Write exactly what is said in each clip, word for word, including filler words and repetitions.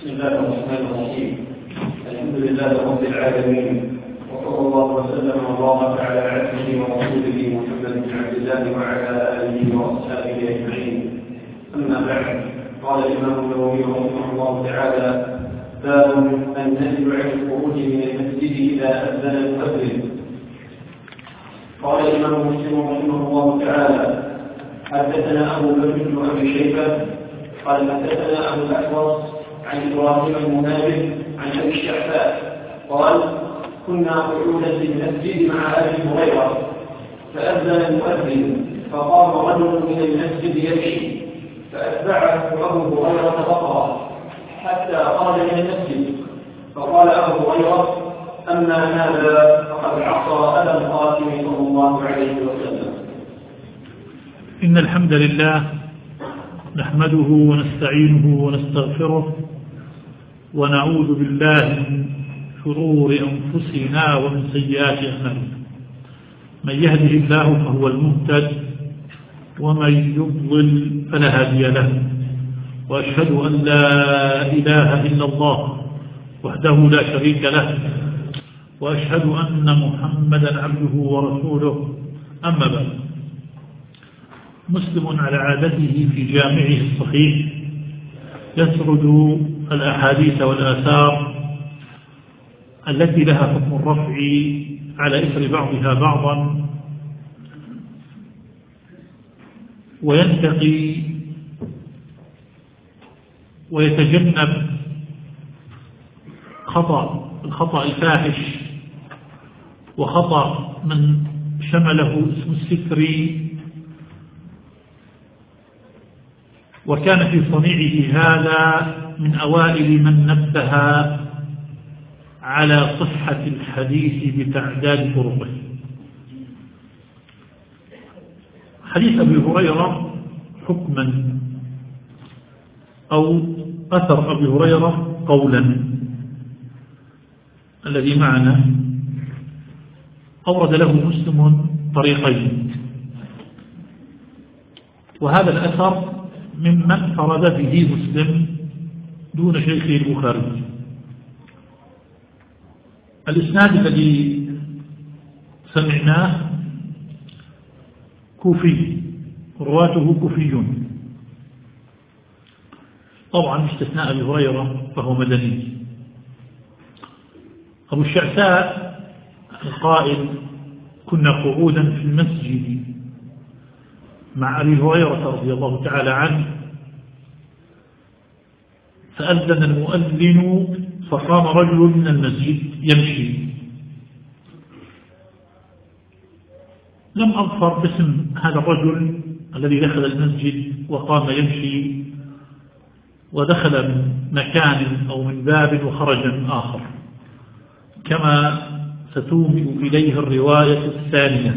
بسم الله الرحمن الرحيم. الحمد لله رب العالمين، وصلى الله وسلم وبارك على عبده ورسوله محمد بن عبد الله وعلى آله وأصحابه أجمعين. أما بعد، قال الإمام النووي رحمه الله تعالى: باب النهي عن الخروج من المسجد إذا أذن المؤذن. قال الإمام مسلم رحمه الله تعالى: حدثنا أبو بكر بن أبي شيبة قال حدثنا أبو الأحوص عن إبراهيم المنابه عن أبي الشعثاء قال: كنا قعودا في المسجد مع أبي هريرة فأذن المؤذن فقام رجل من المسجد يمشي فأتبعه أبو هريرة بطرا حتى خرج من المسجد، فقال أبو هريرة: أما هذا فقد عصى أبا القاسم صلى الله عليه وسلم. إن الحمد لله نحمده ونستعينه ونستغفره ونعوذ بالله من شرور أنفسنا ومن سيئات أعمالنا. من يهده الله فهو المهتد ومن يضلل فلا هادي له، وأشهد أن لا إله إلا الله وحده لا شريك له، وأشهد أن محمدا عبده ورسوله. أما بعد، مسلم على عادته في جامعه الصحيح يسرد الأحاديث والآثار التي لها حكم الرفع على إثر بعضها بعضا، وينتقي ويتجنب خطأ الخطأ الفاحش وخطأ من شمله اسم الستر، وكان في صنيعه هذا من أوائل من نبه على صحة الحديث بتعداد طرقه. حديث أبي هريرة حكما أو أثر أبي هريرة قولا الذي معنا أورد له مسلم طريقين، وهذا الأثر ممن فرد به مسلم دون شيخه البخاري. الإسناد الذي سمعناه كوفي، رواته كوفيون، طبعا باستثناء أبي هريرة فهو مدني. أبو الشعثاء القائل: كنا قعودا في المسجد مع أبي هريرة رضي الله تعالى عنه فأذن المؤذن فقام رجل من المسجد يمشي. لم أظفر باسم هذا الرجل الذي دخل المسجد وقام يمشي ودخل من مكان أو من باب وخرج من آخر، كما ستومئ إليه الرواية الثانية.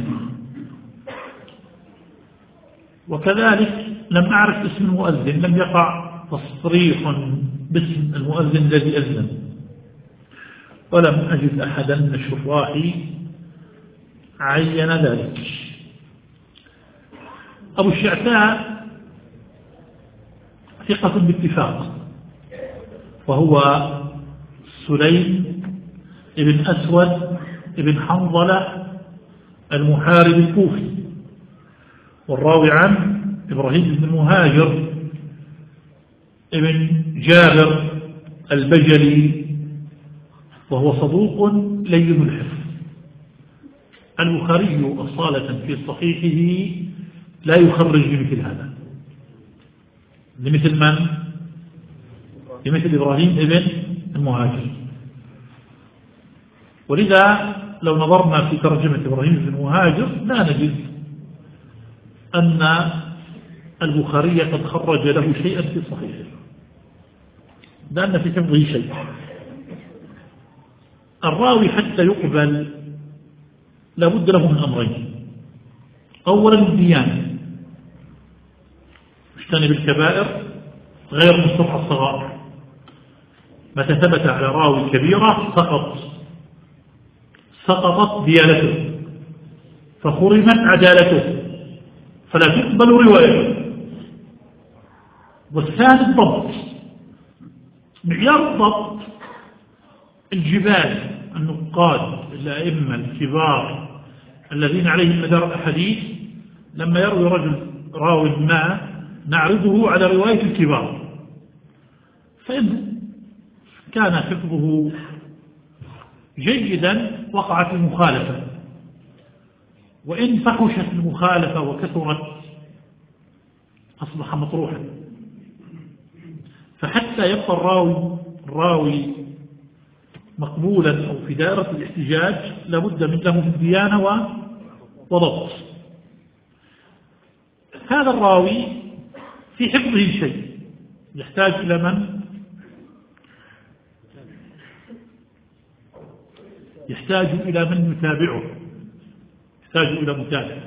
وكذلك لم أعرف اسم المؤذن، لم يقع تصريح باسم المؤذن الذي أذن، ولم أجد أحدا من الشراح عين ذلك. أبو الشعثاء ثقة باتفاق، وهو سليم ابن أسود ابن حنظلة المحارب الكوفي، والراوي عنه إبراهيم بن المهاجر ابن جابر البجلي، وهو صدوق لين الحفظ. البخاري أصالة في صحيحه لا يخرج بمثل هذا، لمثل من؟ لمثل إبراهيم ابن المهاجر. ولذا لو نظرنا في ترجمة إبراهيم بن المهاجر لا نجد أن البخاري قد خرج له شيئا في صحيحه، لأن في حفظه شيء. الراوي حتى يقبل لابد له من أمرين: أولا الديانة، اجتنب الكبائر غير مستطع الصغائر. متى ثبت على راوي كبيرة سقط سقطت ديانته فخرمت عدالته فلا تقبل روايته. والثاني الضبط، معيار ضبط الجبال النقاد الأئمة الكبار الذين عليهم مدار الأحاديث، لما يروي رجل راوي ما نعرضه على رواية الكبار، فإن كان حفظه جيدا وقعت المخالفة، وإن فحشت المخالفة وكثرت أصبح مطروحا. فحتى يبقى الراوي الراوي مقبولا أو في دائرة الاحتجاج لابد من له من ديانة وضبط. هذا الراوي في حفظه شيء يحتاج إلى من يحتاج إلى من يتابعه، يحتاج إلى متابع.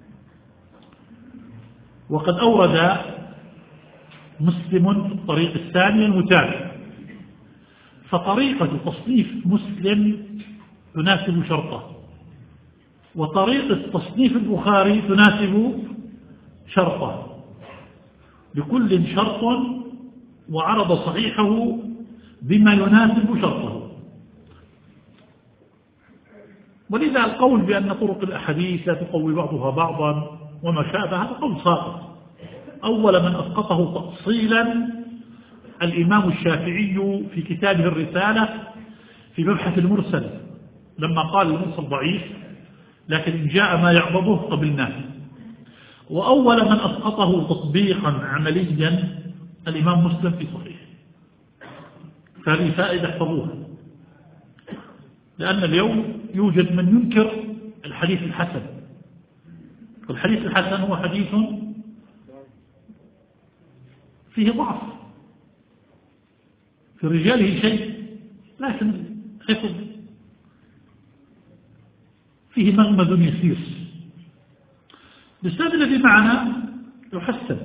وقد أورد مسلم الطريق الثاني المتابع، فطريقة تصنيف مسلم تناسب شرطه، وطريقة تصنيف البخاري تناسب شرطه، لكل شرط وعرض صحيحه بما يناسب شرطه. ولذا القول بأن طرق الأحاديث لا تقوي بعضها بعضا وما شابه هذا قول ساقط. أول من أسقطه تأصيلا الإمام الشافعي في كتابه الرسالة في مبحث المرسل، لما قال المرسل ضعيف لكن إن جاء ما يعضده قبلناه. وأول من أسقطه تطبيقا عمليا الإمام مسلم في صحيح. فهذه فائدة احفظوها، لأن اليوم يوجد من ينكر الحديث الحسن. والحديث الحسن هو حديث فيه ضعف، في رجاله شيء لكن حفظ فيه مغمز يسير. الإسناد الذي معنا يحسن،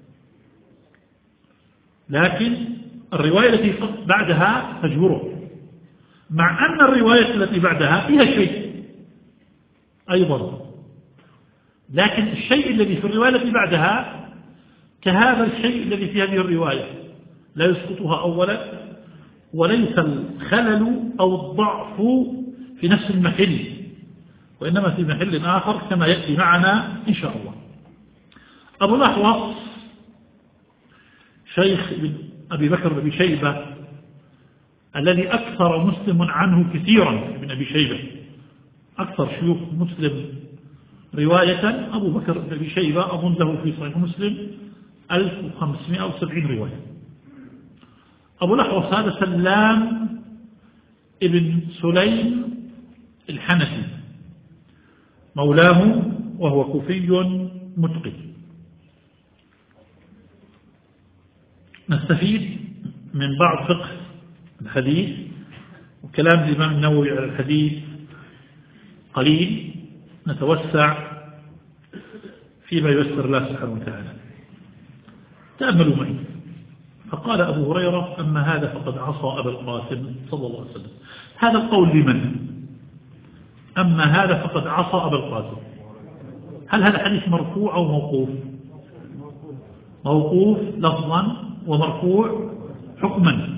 لكن الرواية التي بعدها تجبره، مع أن الرواية التي بعدها فيها شيء أيضا، لكن الشيء الذي في الرواية التي بعدها كهذا الشيء الذي في هذه الرواية لا يسقطها أولا، وليس الخلل أو الضعف في نفس المحل، وإنما في محل آخر كما يأتي معنا إن شاء الله. أبو الأحوص شيخ أبي بكر بن شيبة الذي أكثر مسلم عنه كثيرا، ابن أبي شيبة أكثر شيوخ مسلم رواية أبو بكر بن أبي شيبة، أظن له في صحيح مسلم ألف وخمسمائة وسبعين رواية. أبو الأحوص هذا سلام ابن سليم الحنفي مولاه، وهو كوفي متقن. نستفيد من بعض فقه الحديث وكلام الإمام النووي على الحديث قليل، نتوسع فيما ييسر الله سبحانه وتعالى. تأملوا معي. فقال أبو هريرة: أما هذا فقد عصى أبا القاسم صلى الله عليه وسلم. هذا القول لمن؟ أما هذا فقد عصى أبا القاسم. هل هذا حديث مرفوع أو موقوف؟ موقوف لفظا ومرفوع حكما.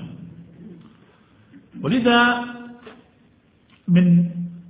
ولذا من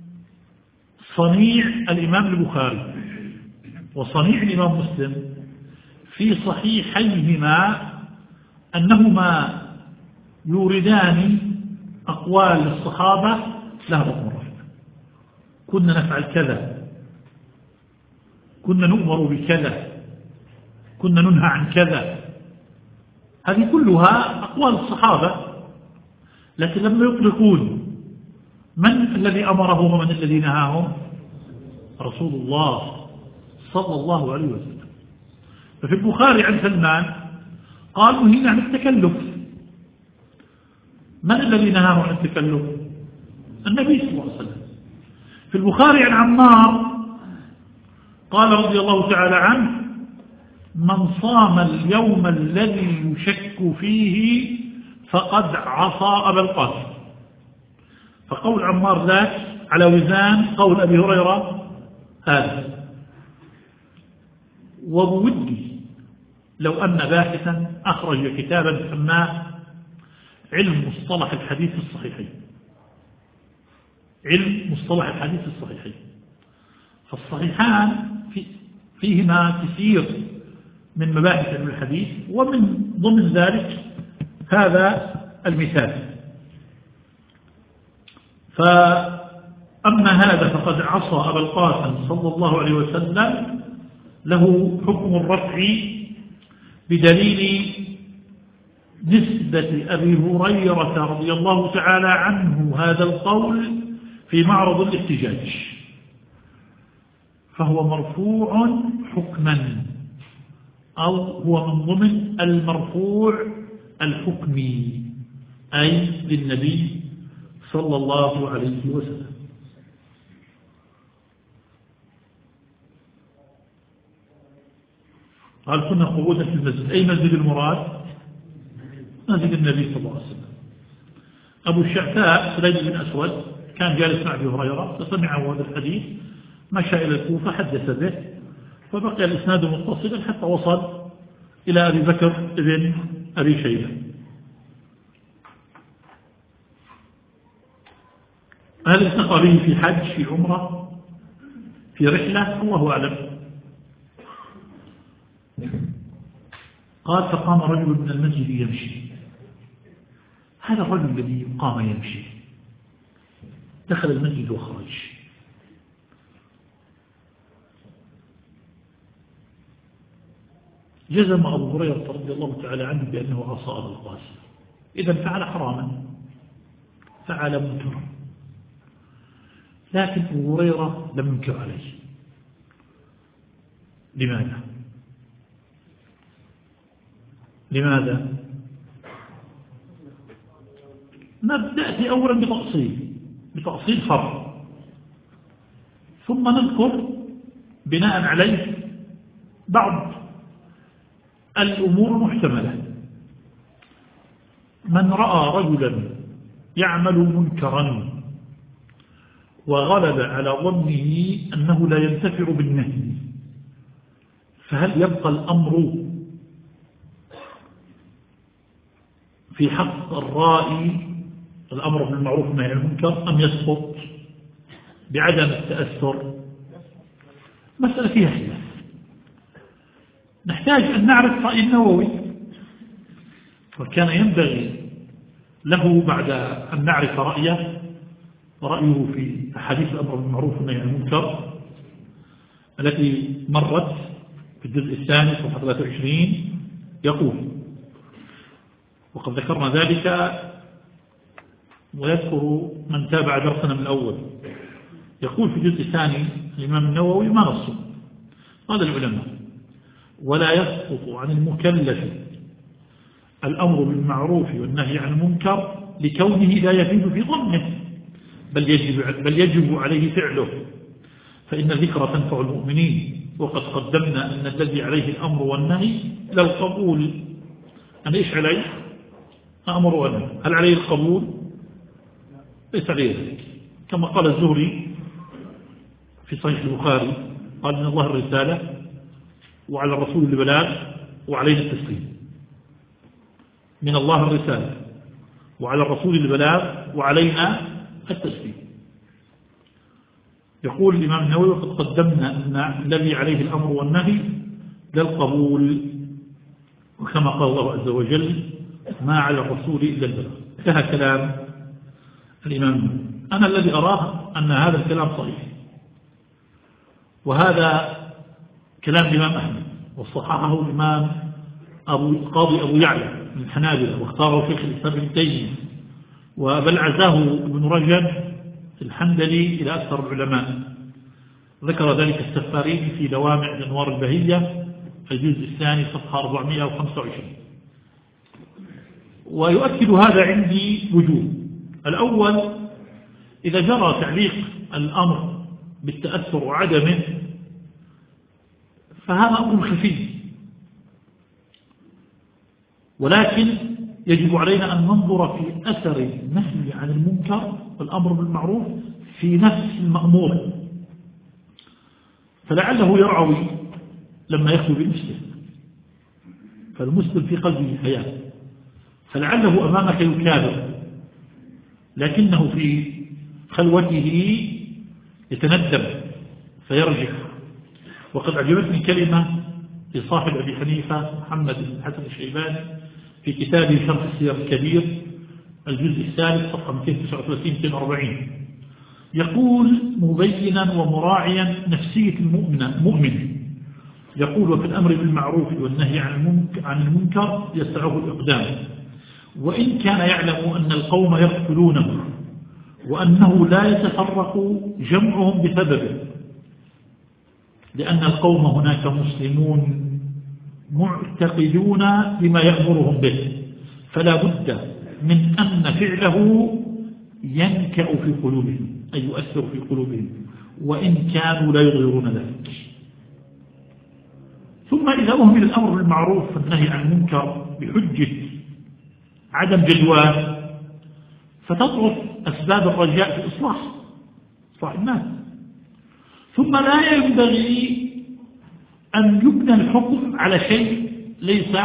صنيع الإمام البخاري وصنيع الإمام مسلم في صحيحيهما أنهما يوردان أقوال الصحابة لها حكم الرفع. كنا نفعل كذا، كنا نؤمر بكذا، كنا ننهى عن كذا. هذه كلها أقوال الصحابة، لكن لما يطلقون من الذي أمرهم ومن الذي نهاهم؟ رسول الله صلى الله عليه وسلم. ففي البخاري عن سلمان قالوا نهينا عن التكلف. من الذي نهاه عن التكلف؟ النبي صلى الله عليه وسلم. في البخاري عن عمار قال رضي الله تعالى عنه: من صام اليوم الذي يشك فيه فقد عصى أبا القاسم. فقول عمار ذاك على وزان قول أبي هريرة هذا. وبودي لو أن باحثا أخرج كتابا سماه علم مصطلح الحديث في الصحيحين، علم مصطلح الحديث في الصحيحين. فالصحيحان في فيهما كثير من مباحث علم الحديث، ومن ضمن ذلك هذا المثال. فأما هذا فقد عصى أبا القاسم صلى الله عليه وسلم له حكم الرفع بدليل نسبة أبي هريرة رضي الله تعالى عنه هذا القول في معرض الاحتجاج، فهو مرفوع حكما، أو هو من ضمن المرفوع الحكمي، أي للنبي صلى الله عليه وسلم. قال كنا قعودا في المسجد، أي مسجد المراد؟ مسجد النبي صلى الله عليه وسلم. أبو الشعثاء سليم بن أسود كان جالس مع أبي هريرة فسمعه هذا الحديث، مشى إلى الكوفة حدث به، فبقي الإسناد متصلا حتى وصل إلى أبي بكر بن أبي شيبة. هل التقى به في حج، في عمرة، في رحلة؟ الله أعلم. قال فقام رجل من المسجد يمشي. هذا الرجل الذي قام يمشي دخل المسجد وخرج، جزم أبو هريرة رضي الله تعالى عنه بأنه عصى أبا القاسم، إذا فعل حراما، فعل منكرا، لكن أبو هريرة لم ينكر عليه. لماذا؟ لماذا؟ نبدأ أولا بتأصيل بتأصيل فرع، ثم نذكر بناء عليه بعض الأمور المحتملة. من رأى رجلا يعمل منكرا وغلب على ظنه أنه لا ينتفع بالنهي، فهل يبقى الأمر في حق الرائي الأمر بالمعروف والنهي عن المنكر، أم يسقط بعدم التأثر؟ مسألة فيها خلاف. نحتاج أن نعرف رأي النووي، وكان ينبغي له بعد أن نعرف رأيه ورأيه في أحاديث الأمر بالمعروف والنهي عن المنكر التي مرت في الجزء الثاني صفحة ثلاثة وعشرين، يقول، وقد ذكرنا ذلك ويذكر من تابع درسنا من الأول، يقول في الجزء الثاني الإمام النووي ما نصه، قال العلماء: ولا يسقط عن المكلف الأمر بالمعروف والنهي عن المنكر لكونه لا يفيد في ظنه، بل يجب, بل يجب عليه فعله، فإن الذكر تنفع المؤمنين، وقد قدمنا أن الذي عليه الأمر والنهي لا القبول. أنا إيش عليه؟ أمر والنهي، هل عليه القبول؟ ليس عليه ذلك، كما قال الزهري في صحيح البخاري، قال: من الله الرسالة وعلى الرسول البلاغ وعلينا التسليم. من الله الرسالة وعلى الرسول البلاغ وعلينا التسليم. يقول الإمام النووي: وقد قدمنا أن الذي عليه الأمر والنهي للقبول، وكما قال الله عز وجل: ما على الرسول إلا البلاغ. انتهى كلام الإمام النووي. أنا الذي أراه أن هذا الكلام صحيح، وهذا كلام الإمام أحمد، وصححه الإمام أبو القاضي أبو يعلى من الحنابلة، واختاره شيخ الإسلام ابن تيمية، وبل عزاه ابن رجب الحنبلي إلى أكثر العلماء. ذكر ذلك السفارين في لوامع الأنوار البهية في الجزء الثاني صفحة أربعمائة وخمسة وعشرين. ويؤكد هذا عندي وجوه. الأول: إذا جرى تعليق الأمر بالتأثر وعدمه فهذا أمر خفي، ولكن يجب علينا أن ننظر في أثر النهي عن المنكر والأمر بالمعروف في نفس المأمور، فلعله يرعوي لما يخلو بنفسه، فالمسلم في قلبه حياة، فلعله أمامك يكابر لكنه في خلوته يتندم فيرجع. وقد عجبتني كلمة لصاحب أبي حنيفة محمد بن حسن الشيباني في كتابه شرح السير الكبير الجزء الثالث صفحة مئتين وتسعة وثلاثين مئتين وأربعين، يقول مبينا ومراعيا نفسية المؤمن، يقول: وفي الأمر بالمعروف والنهي عن المنكر يسعه الإقدام، وإن كان يعلم أن القوم يقتلونه وأنه لا يتفرق جمعهم بسببه، لأن القوم هناك مسلمون معتقدون بما يأمرهم به، فلا بد من أن فعله ينكأ في قلوبهم أي يؤثر في قلوبهم وإن كانوا لا يظهرون ذلك. ثم إذا أهمل الأمر بالمعروف والنهي عن المنكر بحجة عدم جدواه فتضعف أسباب الرجاء في الإصلاح إصلاح الناس. ثم لا ينبغي أن يبنى الحكم على شيء ليس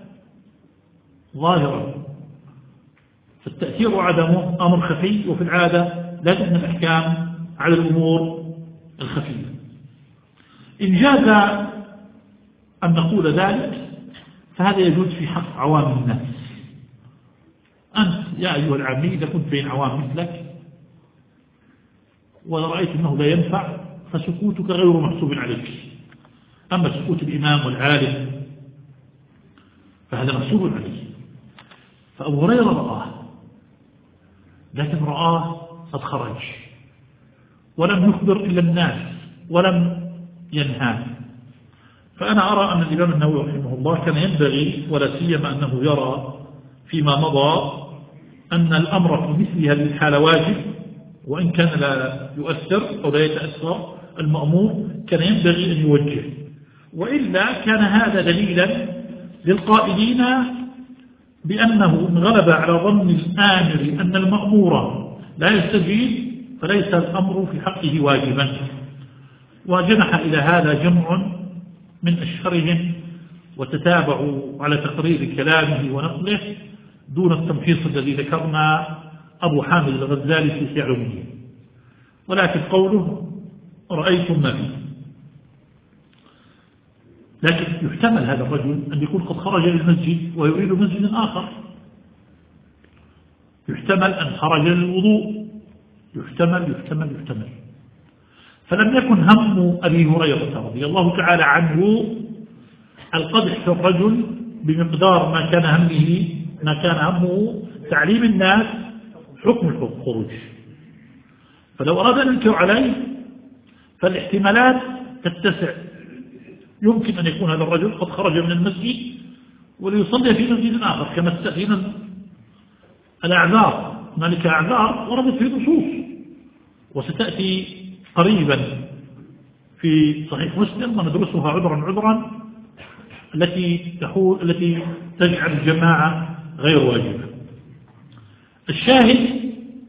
ظاهرا، فالتأثير وعدمه أمر خفي، وفي العادة لا تبنى الأحكام على الأمور الخفية. إن جاز أن نقول ذلك فهذا يجوز في حق عوام الناس. أنت يا أيها العامي إذا كنت بين عوام مثلك ورأيت أنه لا ينفع فسكوتك غير محسوب عليك، أما سكوت الإمام والعالم فهذا محسوب عليه. فأبو هريرة رآه، لكن رآه قد خرج ولم يخبر إلا الناس ولم ينهى. فأنا أرى أن الإمام النووي رحمه الله كان ينبغي ولا سيما أنه يرى فيما مضى أن الأمر في مثل هذه الحالة واجب، وإن كان لا يؤثر أو لا يتأثر المأمور كان ينبغي أن يوجه، وإلا كان هذا دليلا للقائلين بأنه إن غلب على ظن الآمر أن المأمور لا يستجيب فليس الأمر في حقه واجبا. وجنح إلى هذا جمع من أشهرهم وتتابعوا على تقرير كلامه ونقله دون التمحيص الذي ذكرنا أبو حامد الغزالي في سعره، ولكن قوله رأيتم ما فيه. لكن يحتمل هذا الرجل أن يكون قد خرج للمسجد ويريد مسجد آخر، يحتمل أن خرج للوضوء، يحتمل يحتمل يحتمل فلم يكن هم أبي هريرة رضي الله تعالى عنه القدح في الرجل بمقدار ما كان همه ما كان همه تعليم الناس حكم الخروج. فلو أراد أن ينكر عليه فالاحتمالات تتسع، يمكن أن يكون هذا الرجل قد خرج من المسجد وليصلي في مسجد آخر كما استأذن الأعذار، هنالك أعذار وردت في نصوص وستأتي قريبا في صحيح مسلم وندرسها عذرا عذرا التي تحول التي تجعل الجماعة غير واجبة. الشاهد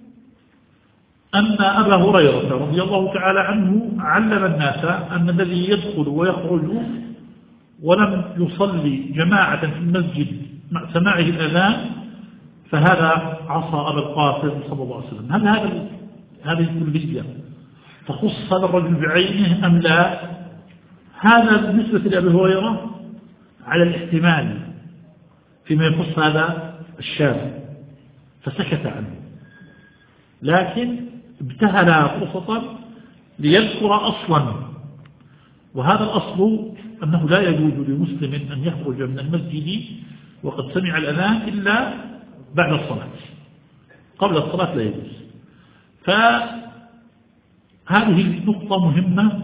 أن أبا هريرة رضي الله تعالى عنه علم الناس أن الذي يدخل ويخرج ولم يصلي جماعة في المسجد مع سماعه الأذان فهذا عصى أبا القاسم صلى الله عليه وسلم. هل هذا هذه الكلية تخص هذا الرجل بعينه أم لا؟ هذا بالنسبة لأبي هريرة على الاحتمال فيما يخص هذا الشاب فسكت عنه، لكن ابتهل فرصة ليذكر أصلا، وهذا الأصل أنه لا يجوز لمسلم أن يخرج من المسجد وقد سمع الأذان إلا بعد الصلاة، قبل الصلاة لا يجوز. فهذه نقطة مهمة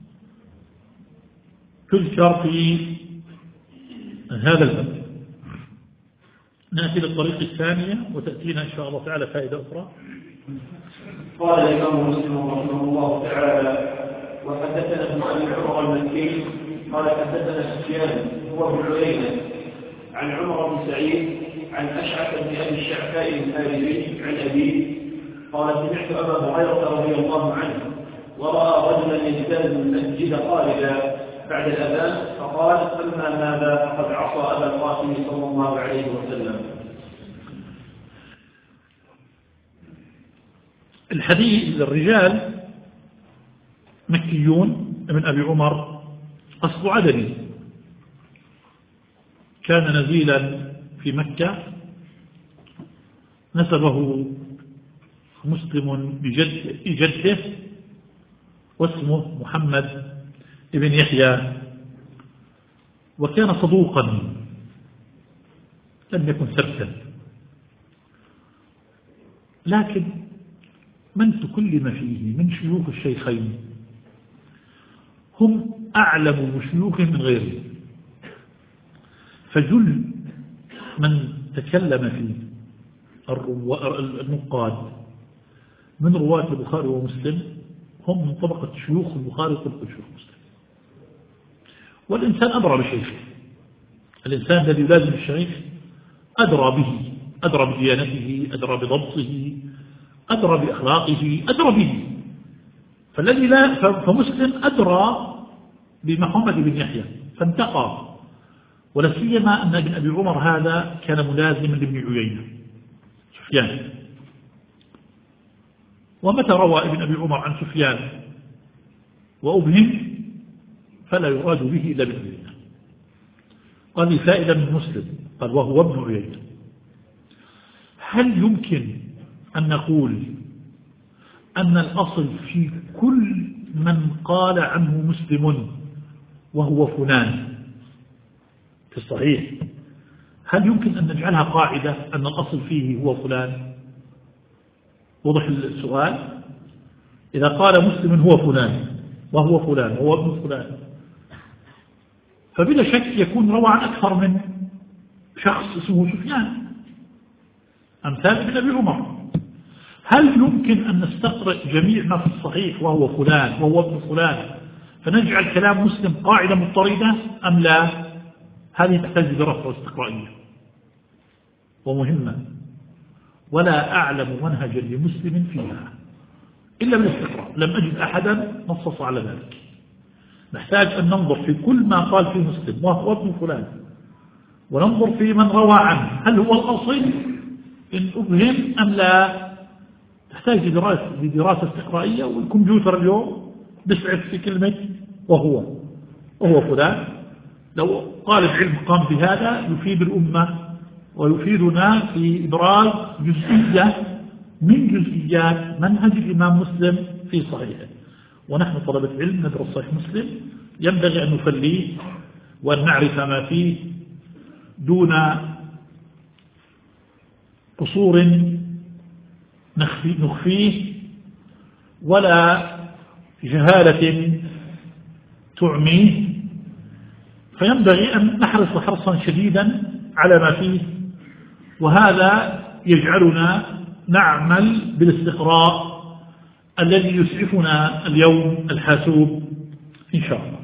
تذكر في هذا الباب. نأتي للطريق الثانية وتأتينا إن شاء الله تعالى فائدة أخرى. قال الإمام مسلم رحمه الله تعالى: وحدثنا ابن أبي عمر المكي قال حدثنا سفيان هو ابن عيينة عن عمر بن سعيد عن أشعث بن أبي الشعثاء الحارثي عن أبيه قال: سمعت أبا هريرة رضي الله عنه ورأى رجلا يجتاز المسجد قائلا بعد الأذان فقال: أما هذا فقد عصى أبا القاسم صلى الله عليه وسلم. الحديث الرجال مكيون ابن أبي عمر أصل عدني، كان نزيلا في مكة، نسبه مسلم بجد جده واسمه محمد ابن يحيى، وكان صدوقا لم يكن ثبتا، لكن من تكلم فيه من شيوخ الشيخين هم أعلم شيوخ من غيره، فجل من تكلم فيه النقاد من رواة البخاري ومسلم هم من طبقة شيوخ البخاري وطبقة شيوخ مسلم. والإنسان أدرى بشيخه، الإنسان الذي يلازم الشيخ أدرى به، أدرى بديانته، أدرى بضبطه، أدرى بأخلاقه، أدرى به. فالذي لا فمسلم أدرى بمحمد بن يحيى فانتقى، ولا سيما أن ابن أبي عمر هذا كان ملازما لابن عيينة سفيان، ومتى روى ابن أبي عمر عن سفيان وأبهم فلا يراد به إلا ابن عيينة. قال لي فائدة من مسلم، قال وهو ابن عيينة. هل يمكن أن نقول أن الأصل في كل من قال عنه مسلم وهو فلان في الصحيح، هل يمكن أن نجعلها قاعدة أن الأصل فيه هو فلان؟ وضح السؤال. إذا قال مسلم هو فلان وهو فلان وهو ابن فلان، فبلا شك يكون روى عن أكثر من شخص اسمه سفيان أمثال ابن أبي عمر. هل يمكن أن نستقرئ جميع ما في الصحيح وهو فلان وهو ابن فلان فنجعل كلام مسلم قاعدة مضطردة أم لا؟ هذه تحتاج دراسة استقرائية ومهمة، ولا أعلم منهجا لمسلم فيها إلا بالاستقراء، لم أجد أحدا نصص على ذلك. نحتاج أن ننظر في كل ما قال فيه مسلم وهو ابن فلان، وننظر في من روى عنه هل هو الأصل إن أبهم أم لا. تحتاج لدراسة, لدراسة استقرائية، والكمبيوتر اليوم بسعف في كلمة وهو وهو فلان. لو طالب علم قام بهذا يفيد الأمة ويفيدنا في إبراز جزئية من جزئيات منهج الإمام مسلم في صحيحه. ونحن طلبة علم ندرس صحيح مسلم ينبغي أن نفليه وأن نعرف ما فيه دون قصور نخفيه ولا جهالة تعميه، فينبغي أن نحرص حرصا شديدا على ما فيه، وهذا يجعلنا نعمل بالاستقراء الذي يسعفنا اليوم الحاسوب إن شاء الله.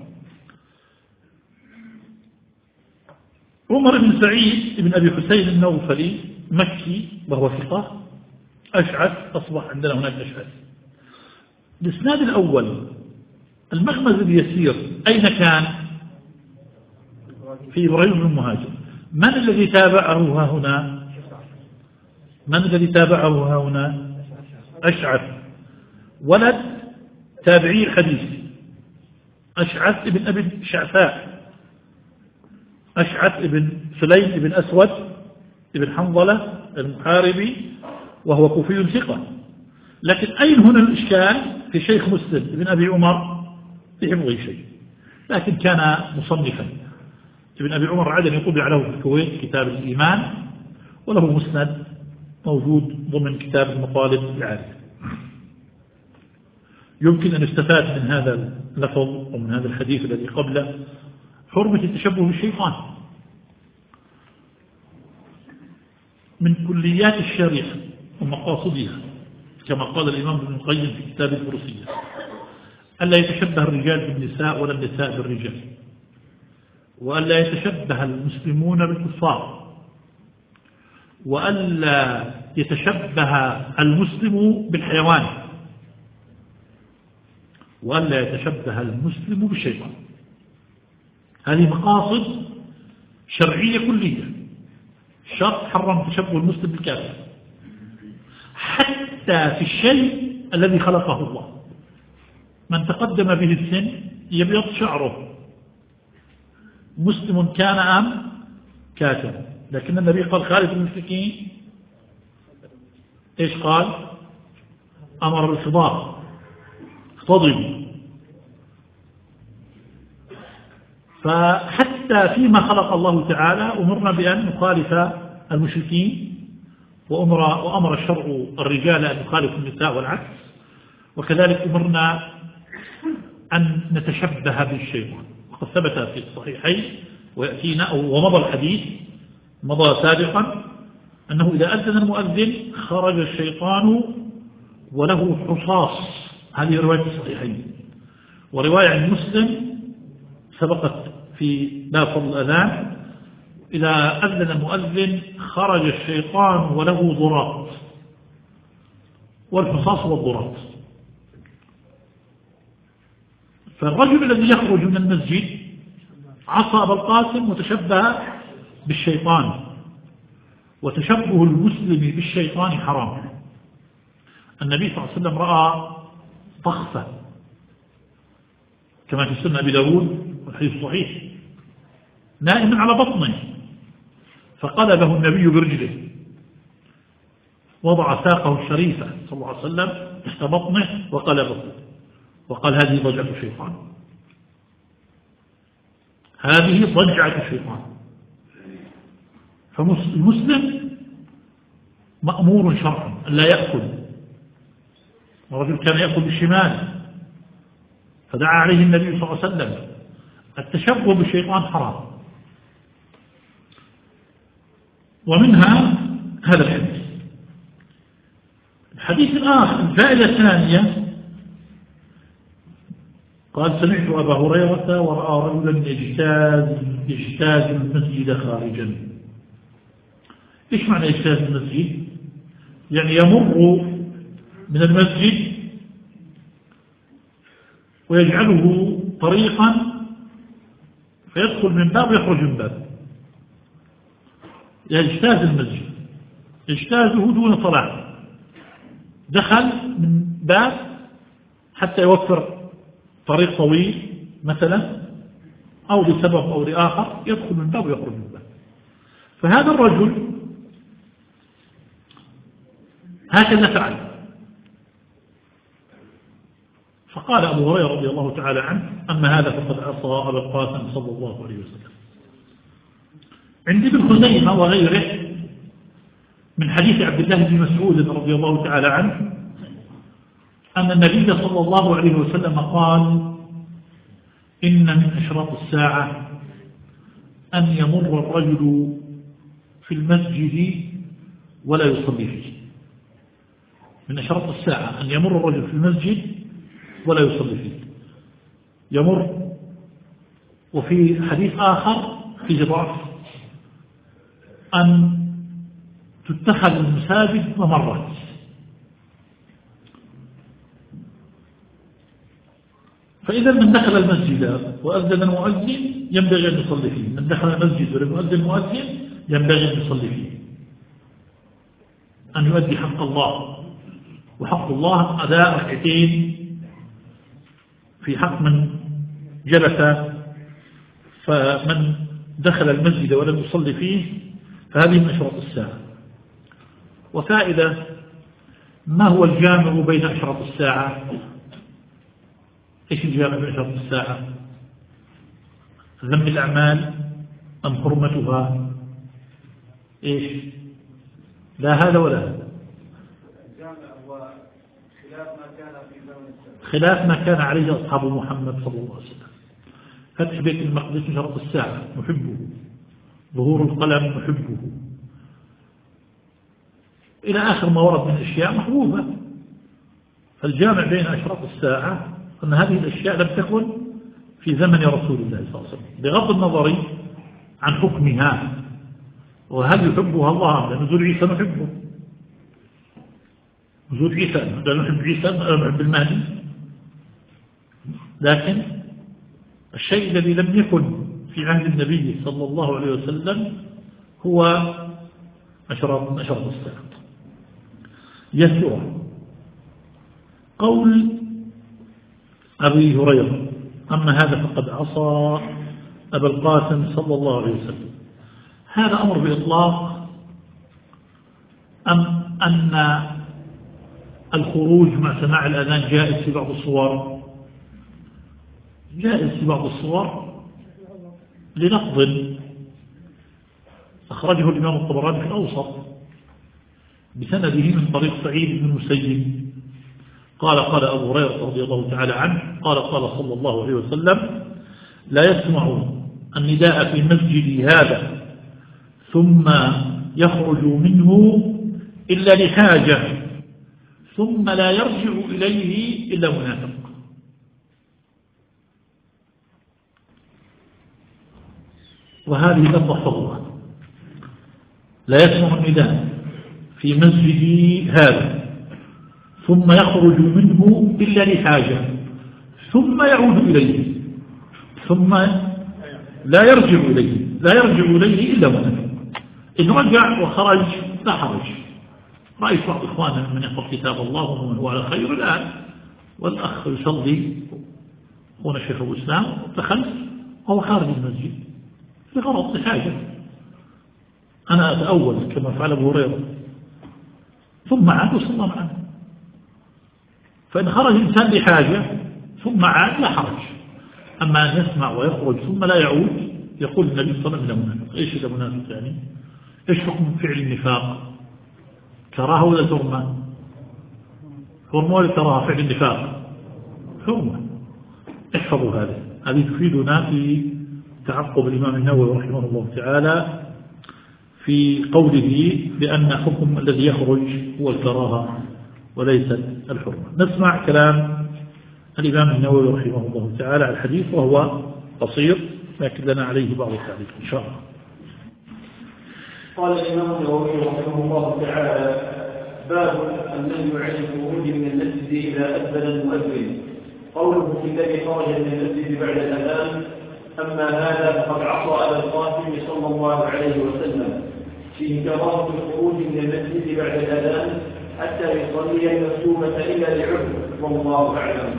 عمر بن سعيد بن أبي حسين النوفلي مكي وهو ثقة، أشعث، أصبح عندنا هناك أشعث. الإسناد الأول المغمز اليسير أين كان؟ في إبراهيم بن المهاجر. من الذي تابعه ها هنا؟ من الذي تابعه ها هنا؟ أشعث، ولد تابعي الحديث، أشعث ابن أبي شعثاء، أشعث ابن سليم ابن أسود ابن حنظلة المحاربي، وهو كوفي ثقة. لكن أين هنا الإشكال؟ في شيخ مسلم ابن أبي عمر في حفظه شيء، لكن كان مصنفا. ابن أبي عمر عدن يطبع له في الكويت كتاب الإيمان، وله مسند موجود ضمن كتاب المطالب العالية. يمكن أن يستفاد من هذا اللفظ ومن هذا الحديث الذي قبله حرمة التشبه بالشيطان. من كليات الشريعة ومقاصدها كما قال الإمام ابن القيم في كتاب الفروسية ألا يتشبه الرجال بالنساء ولا النساء بالرجال، وألا يتشبه المسلمون بالكفار، وألا يتشبه المسلم بالحيوان، وألا يتشبه المسلم بالشيطان. هذه مقاصد شرعية كلية، شرط حرم تشبه المسلم بالكافر، حتى في الشيء الذي خلقه الله. من تقدم به السن يبيض شعره، مسلم كان أم كافر. لكن النبي قال خالف المشركين، إيش قال؟ أمر بالخضار، اختضبوا. فحتى فيما خلق الله تعالى أمرنا بأن نخالف المشركين، وأمر, وأمر الشرع الرجال أن يخالفوا النساء والعكس، وكذلك أمرنا أن نتشبه بالشيطان. وقد ثبت في الصحيحين ويأتينا أو ومضى الحديث مضى سابقا أنه إذا أذن المؤذن خرج الشيطان وله حصاص. هذه رواية الصحيحين. ورواية عن مسلم سبقت في باب فضل الأذان: إذا أذن المؤذن خرج الشيطان وله ضراط. والحصاص والضراط. فالرجل الذي يخرج من المسجد عصى أبا القاسم وتشبه بالشيطان، وتشبه المسلم بالشيطان حرام. النبي صلى الله عليه وسلم رأى طخفة كما في سنة أبي داود والحديث صحيح، نائم على بطنه، فقلبه النبي برجله، وضع ساقه الشريفة صلى الله عليه وسلم تحت بطنه وقلبه، وقال هذه ضجعة الشيطان، هذه ضجعة الشيطان. فالمسلم مأمور شرعا أن لا يأكل. ورجل كان يأكل بالشمال فدعا عليه النبي صلى الله عليه وسلم. التشبه بالشيطان حرام. ومنها هذا الحديث. الحديث الآخر الفائدة الثانية قال: سمعت أبا هريرة ورأى رجلا يجتاز يجتاز المسجد خارجا. إيش معنى يجتاز المسجد؟ يعني يمر من المسجد ويجعله طريقا فيدخل من باب ويخرج من باب. يجتاز المسجد، يجتازه دون صلاة، دخل من باب حتى يوفر طريق طويل مثلا، أو لسبب أو لآخر يدخل من باب ويخرج من باب. فهذا الرجل هكذا فعل. فقال أبو هريرة رضي الله تعالى عنه: أما هذا فقد عصى أبا القاسم صلى الله عليه وسلم. عند ابن خزيمة وغيره من حديث عبد الله بن مسعود رضي الله تعالى عنه أن النبي صلى الله عليه وسلم قال: إن من أشراط الساعة أن يمر الرجل في المسجد ولا يصلي فيه. من أشراط الساعة أن يمر الرجل في المسجد ولا يصلي فيه. يمر. وفي حديث آخر فيه ضعف أن تتخذ المساجد ممرات. فإذا من دخل المسجد وأذن المؤذن ينبغي أن يصلي فيه. من دخل المسجد ولم يؤذن المؤذن ينبغي أن يصلي فيه، أن يؤدي حق الله. وحق الله أداء ركعتين في حق من جلس. فمن دخل المسجد ولم يصلي فيه فهذه من أشراط الساعة. وفائدة: ما هو الجامع بين أشراط الساعة؟ إيش الجامع بين أشراط الساعة؟ ذم الأعمال أم حرمتها؟ إيش؟ لا هذا ولا هذا. خلاف ما كان عليه أصحاب محمد صلى الله عليه وسلم. فتح بيت المقدس من شرط الساعة نحبه، ظهور القلم نحبه، إلى آخر ما ورد من أشياء محبوبة. فالجامع بين أشراط الساعة أن هذه الأشياء لم تكن في زمن رسول الله صلى الله عليه وسلم، بغض النظر عن حكمها. وهل يحبها الله؟ لأن نزول عيسى نحبه، نزول عيسى لا نحب عيسى لا نحب المهدي. لكن الشيء الذي لم يكن في عهد النبي صلى الله عليه وسلم هو أشراط من أشراط الساعة. يسوع قول أبي هريرة: أما هذا فقد عصى أبا القاسم صلى الله عليه وسلم، هذا أمر بإطلاق أم أن الخروج مع سماع الأذان جائز في بعض الصور؟ جائز في بعض الصور للفظ أخرجه الإمام الطبراني في الأوسط بسنده من طريق سعيد بن المسيب قال: قال أبو هريرة رضي الله تعالى عنه قال: قال صلى الله عليه وسلم: لا يسمع النداء في مسجدي هذا ثم يخرج منه إلا لحاجة ثم لا يرجع إليه إلا منافق. وهذه لفظة فضلة: لا يسمع النداء في مسجدي هذا ثم يخرج منه إلا لحاجة ثم يعود إليه ثم لا يرجع إليه لا يرجع إليه إلا منافق. إن رجع وخرج لا حرج. رأيت بعض إخواننا من يقرأ كتاب الله ومن هو على خير الآن، والأخ يصلي هنا شيخ الإسلام دخل وهو خارج المسجد لغرض لحاجة. أنا أتأول كما فعل أبو هريرة ثم عاد وصلى معه. فإن خرج إنسان لحاجة ثم عاد لا حرج. أما أن يسمع ويخرج ثم لا يعود، يقول النبي صلى الله عليه وسلم: منافق. إيش إذا منافق يعني؟ إيش حكم فعل النفاق؟ كراهة ولا ترمى؟ حرمة ولا كراهة؟ فعل النفاق حرمة. احفظوا هذا. هذه تفيدنا في تعقب الإمام النووي رحمه الله تعالى في قوله بأن حكم الذي يخرج هو الكراهة وليست الحرمة. نسمع كلام الإمام النووي رحمه الله تعالى على الحديث، وهو قصير لكن لنا عليه بعض التعليق إن شاء الله. قال الإمام النووي رحمه الله تعالى: باب النهي عن الخروج من المسجد إذا أذن المؤذن. قوله: في الذي خرج من المسجد بعد الأذان. أما هذا فقد عصى أبا القاسم صلى الله عليه وسلم في كراهة الخروج من المسجد بعد الأذان حتى يصلي المكتوبة إلا لعذر، والله أعلم.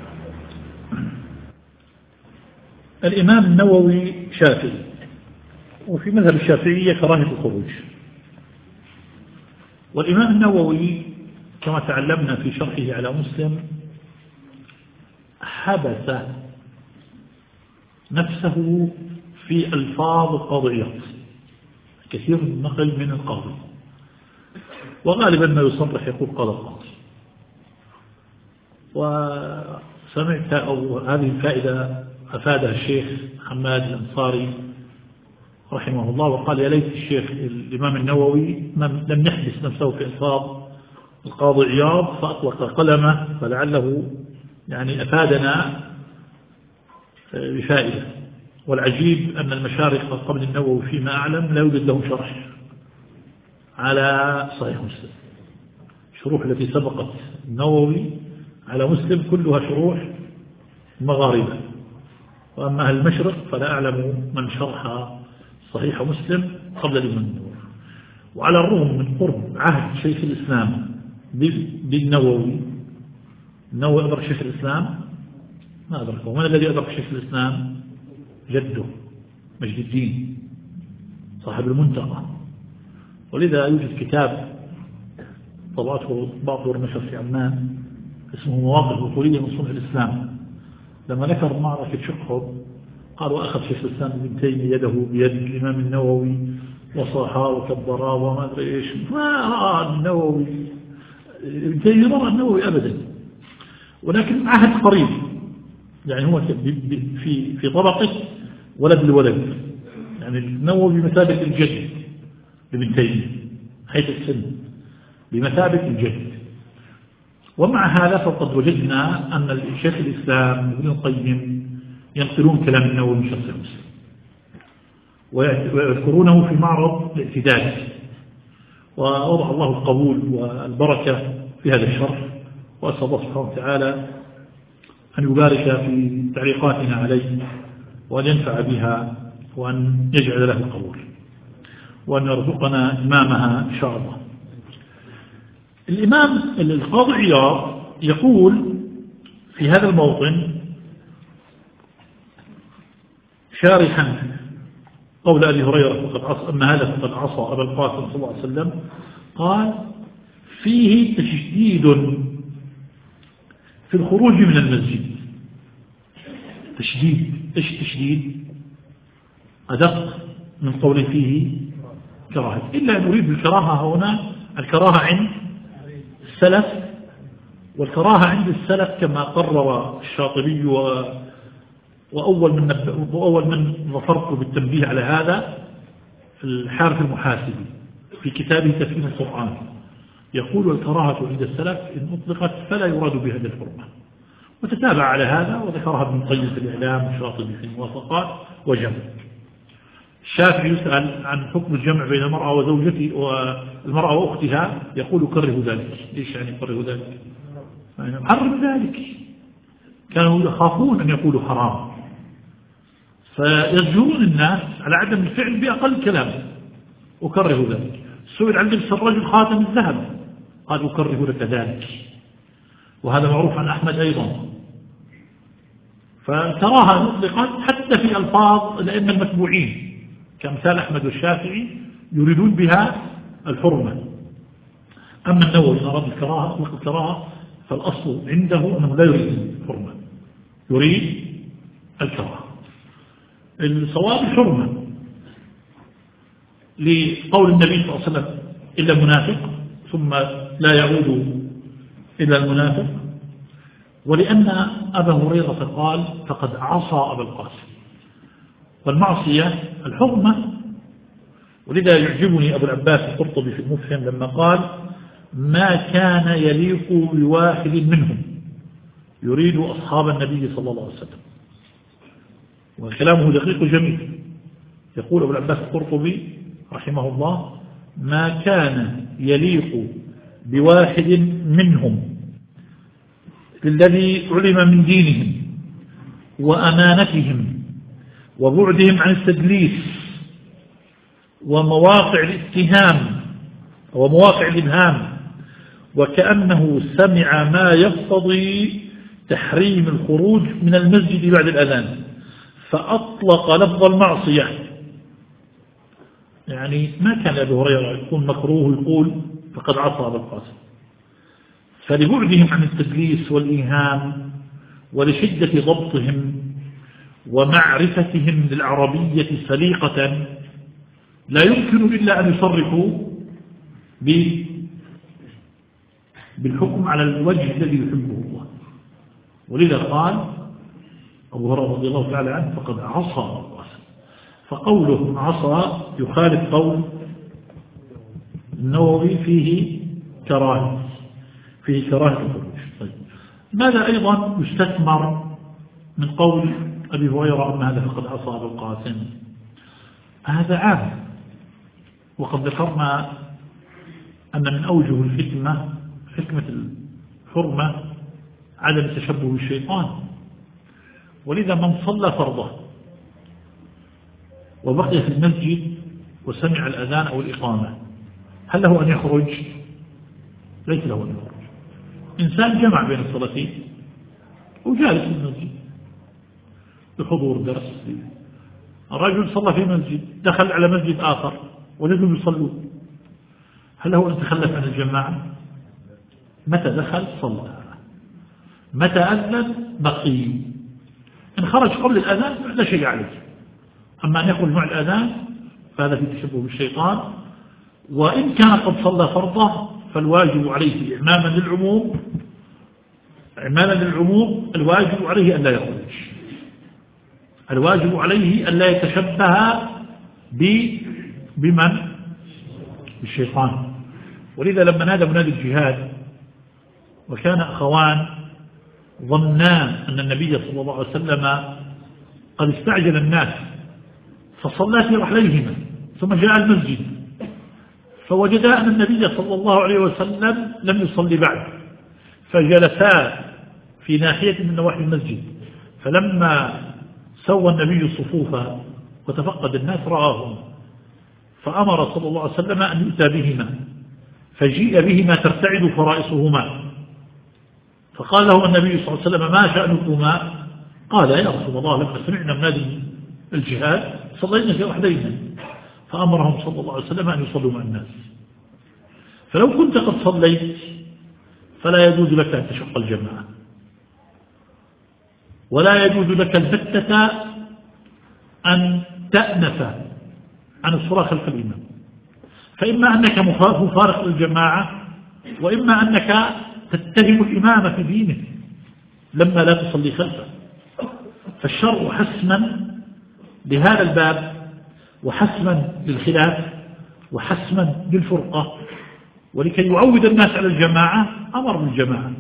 الإمام النووي شافعي، وفي مذهب الشافعية كراهة الخروج. والإمام النووي كما تعلمنا في شرحه على مسلم حبس نفسه في ألفاظ القاضيات، كثير من النقل من القاضي، وغالبا ما يصرح يقول قال القاضي. وسمعت أو هذه الفائدة أفادها الشيخ حماد الأنصاري رحمه الله، وقال: يا ليت الشيخ الإمام النووي لم يحبس نفسه في ألفاظ القاضي عياض فأطلق قلمه، فلعله يعني أفادنا بفائدة. والعجيب أن المشارق قبل النووي فيما أعلم لا يوجد له شرح على صحيح مسلم. الشروح التي سبقت النووي على مسلم كلها شروح مغاربة، وأما أهل المشرق فلا أعلم من شرح صحيح مسلم قبل الإمام النووي. وعلى الرغم من قرب عهد شيخ الإسلام بالنووي، النووي أدرك شيخ الإسلام ما أدركه. ومن الذي أدرك شيخ الإسلام؟ جده مجد الدين صاحب المنتقى. ولذا يوجد كتاب طبعته بعض النشر في عمان اسمه مواقف بطولية من صنع الإسلام. لما ذكر معركة شقهم قال: وأخذ شيخ الإسلام ابن تيمية يده بيد الإمام النووي وصاحا وكبرا وما أدري إيش. ما رأى النووي ابن تيمية ما رأى النووي أبدا، ولكن عهد قريب، يعني هو في في طبقة ولد الولد، يعني النووي بمثابة الجد لابن تيمية حيث السن، بمثابة الجد. ومع هذا فقد وجدنا أن الشيخ الإسلام ابن القيم ينقلون كلام النووي من شخص مسلم ويذكرونه في معرض الاعتدال، ووضع الله القبول والبركة في هذا الشرح. وأسأل الله سبحانه وتعالى أن يبارك في تعليقاتنا عليه وأن ينفع بها وأن يجعل له القبول وأن يرزقنا إمامها إن شاء الله. الإمام القاضي عياض يقول في هذا الموطن شارحا قول أبي هريرة فقد عصى أن هذا فقد عصى أبا القاسم صلى الله عليه وسلم، قال فيه تشديد في الخروج من المسجد. تشديد، إيش تشديد؟ أدق من قول فيه كراهة، إلا أن نريد الكراهة هنا الكراهة عند السلف، والكراهة عند السلف كما قرر الشاطبي و وأول من وأول من ظفرت بالتنبيه على هذا الحارث المحاسبي في كتابه تفسير القرآن، يقول الكراهة عند السلف إن أطلقت فلا يراد بها الحرمة، وتتابع على هذا وذكرها ابن القيم في الإعلام والشاطبي في الموافقات وجمع. الشافعي يسأل عن حكم الجمع بين المرأة وزوجته والمرأة وأختها، يقول كره ذلك. ليش يعني كره ذلك؟ يعني حرم ذلك، كانوا يخافون أن يقولوا حرام فيزجرون الناس على عدم الفعل بأقل كلام، أكره ذلك. سئل عن لبس الرجل خاتم الذهب، قال أكره لك ذلك، وهذا معروف عن أحمد أيضا. فتراها مطلقا حتى في ألفاظ الأئمة المتبوعين كأمثال أحمد والشافعي يريدون بها الحرمة. أما النووي أراد الكراهة أطلق الكراهة، فالأصل عنده أنه لا يريد الحرمة، يريد الكراهة. الصواب الحرمة لقول النبي صلى الله عليه وسلم إلا المنافق ثم لا يعود إلا المنافق، ولأن أبا هريرة قال فقد عصى أبا القاسم، والمعصية الحرمة. ولذا يعجبني أبو العباس القرطبي في المفهم لما قال ما كان يليق بواحد منهم، يريد أصحاب النبي صلى الله عليه وسلم، وكلامه دقيق جميل. يقول أبو العباس القرطبي رحمه الله ما كان يليق بواحد منهم الذي علم من دينهم وأمانتهم وبعدهم عن التدليس ومواقع الاتهام ومواقع الإبهام، وكأنه سمع ما يقتضي تحريم الخروج من المسجد بعد الأذان فأطلق لفظ المعصية. يعني ما كان أبو هريرة يكون مكروه يقول فقد عصى أبا القاسم، فلبعدهم عن التدليس والإيهام ولشدة ضبطهم ومعرفتهم للعربية سليقة لا يمكن إلا أن يصرحوا بالحكم على الوجه الذي يحبه الله. ولذا قال أبو هريرة رضي الله تعالى عنه فقد عصى أبا القاسم، فقوله عصى يخالف قول النووي فيه كراهة فيه كراهة الخروج. طيب ماذا أيضا يستثمر من قول أبي هريرة أن هذا فقد عصى أبا القاسم؟ هذا عام، وقد ذكرنا أن من أوجه الحكمة حكمة الحرمة عدم التشبه بالشيطان. ولذا من صلى فرضه وبقي في المسجد وسمع الأذان أو الإقامة هل له أن يخرج؟ ليس له أن يخرج. إنسان جمع بين الصلاتين وجالس في المسجد بحضور درس، الرجل صلى في مسجد دخل على مسجد آخر ولازم يصلون، هل هو أن يتخلف عن الجماعة؟ متى دخل صلى، متى أذن بقي، إن خرج قبل الأذان لا شيء عليه. أما أن يخرج مع الأذان فهذا في تشبه بالشيطان. وإن كان قد صلى فرضه فالواجب عليه إعماما للعموم إعماما للعموم الواجب عليه أن لا يخرج، الواجب عليه أن لا يتشبه بمن؟ بالشيطان. ولذا لما نادى منادي الجهاد وكان أخوان ظنا أن النبي صلى الله عليه وسلم قد استعجل الناس فصلى في رحليهما ثم جاء المسجد فوجدا أن النبي صلى الله عليه وسلم لم يصلي بعد، فجلسا في ناحية من نواحي المسجد، فلما سوى النبي الصفوف وتفقد الناس رآهم فأمر صلى الله عليه وسلم أن يؤتى بهما، فجيء بهما ترتعد فرائصهما، فقال له النبي صلى الله عليه وسلم ما شأنكما؟ قال يا رسول الله لما سمعنا منادي الجهاد صلينا في وحدينا، فأمرهم صلى الله عليه وسلم أن يصلوا مع الناس. فلو كنت قد صليت فلا يجوز لك أن تشق الجماعة، ولا يجوز لك البتة أن تأنف عن الصلاة خلف الإمام، فإما أنك مفارق للجماعة، وإما أنك تتهم الإمام في دينه لما لا تصلي خلفه. فالشرع حسما لهذا الباب وحسما للخلاف وحسما للفرقة، ولكي يعود الناس على الجماعة أمر بالجماعة،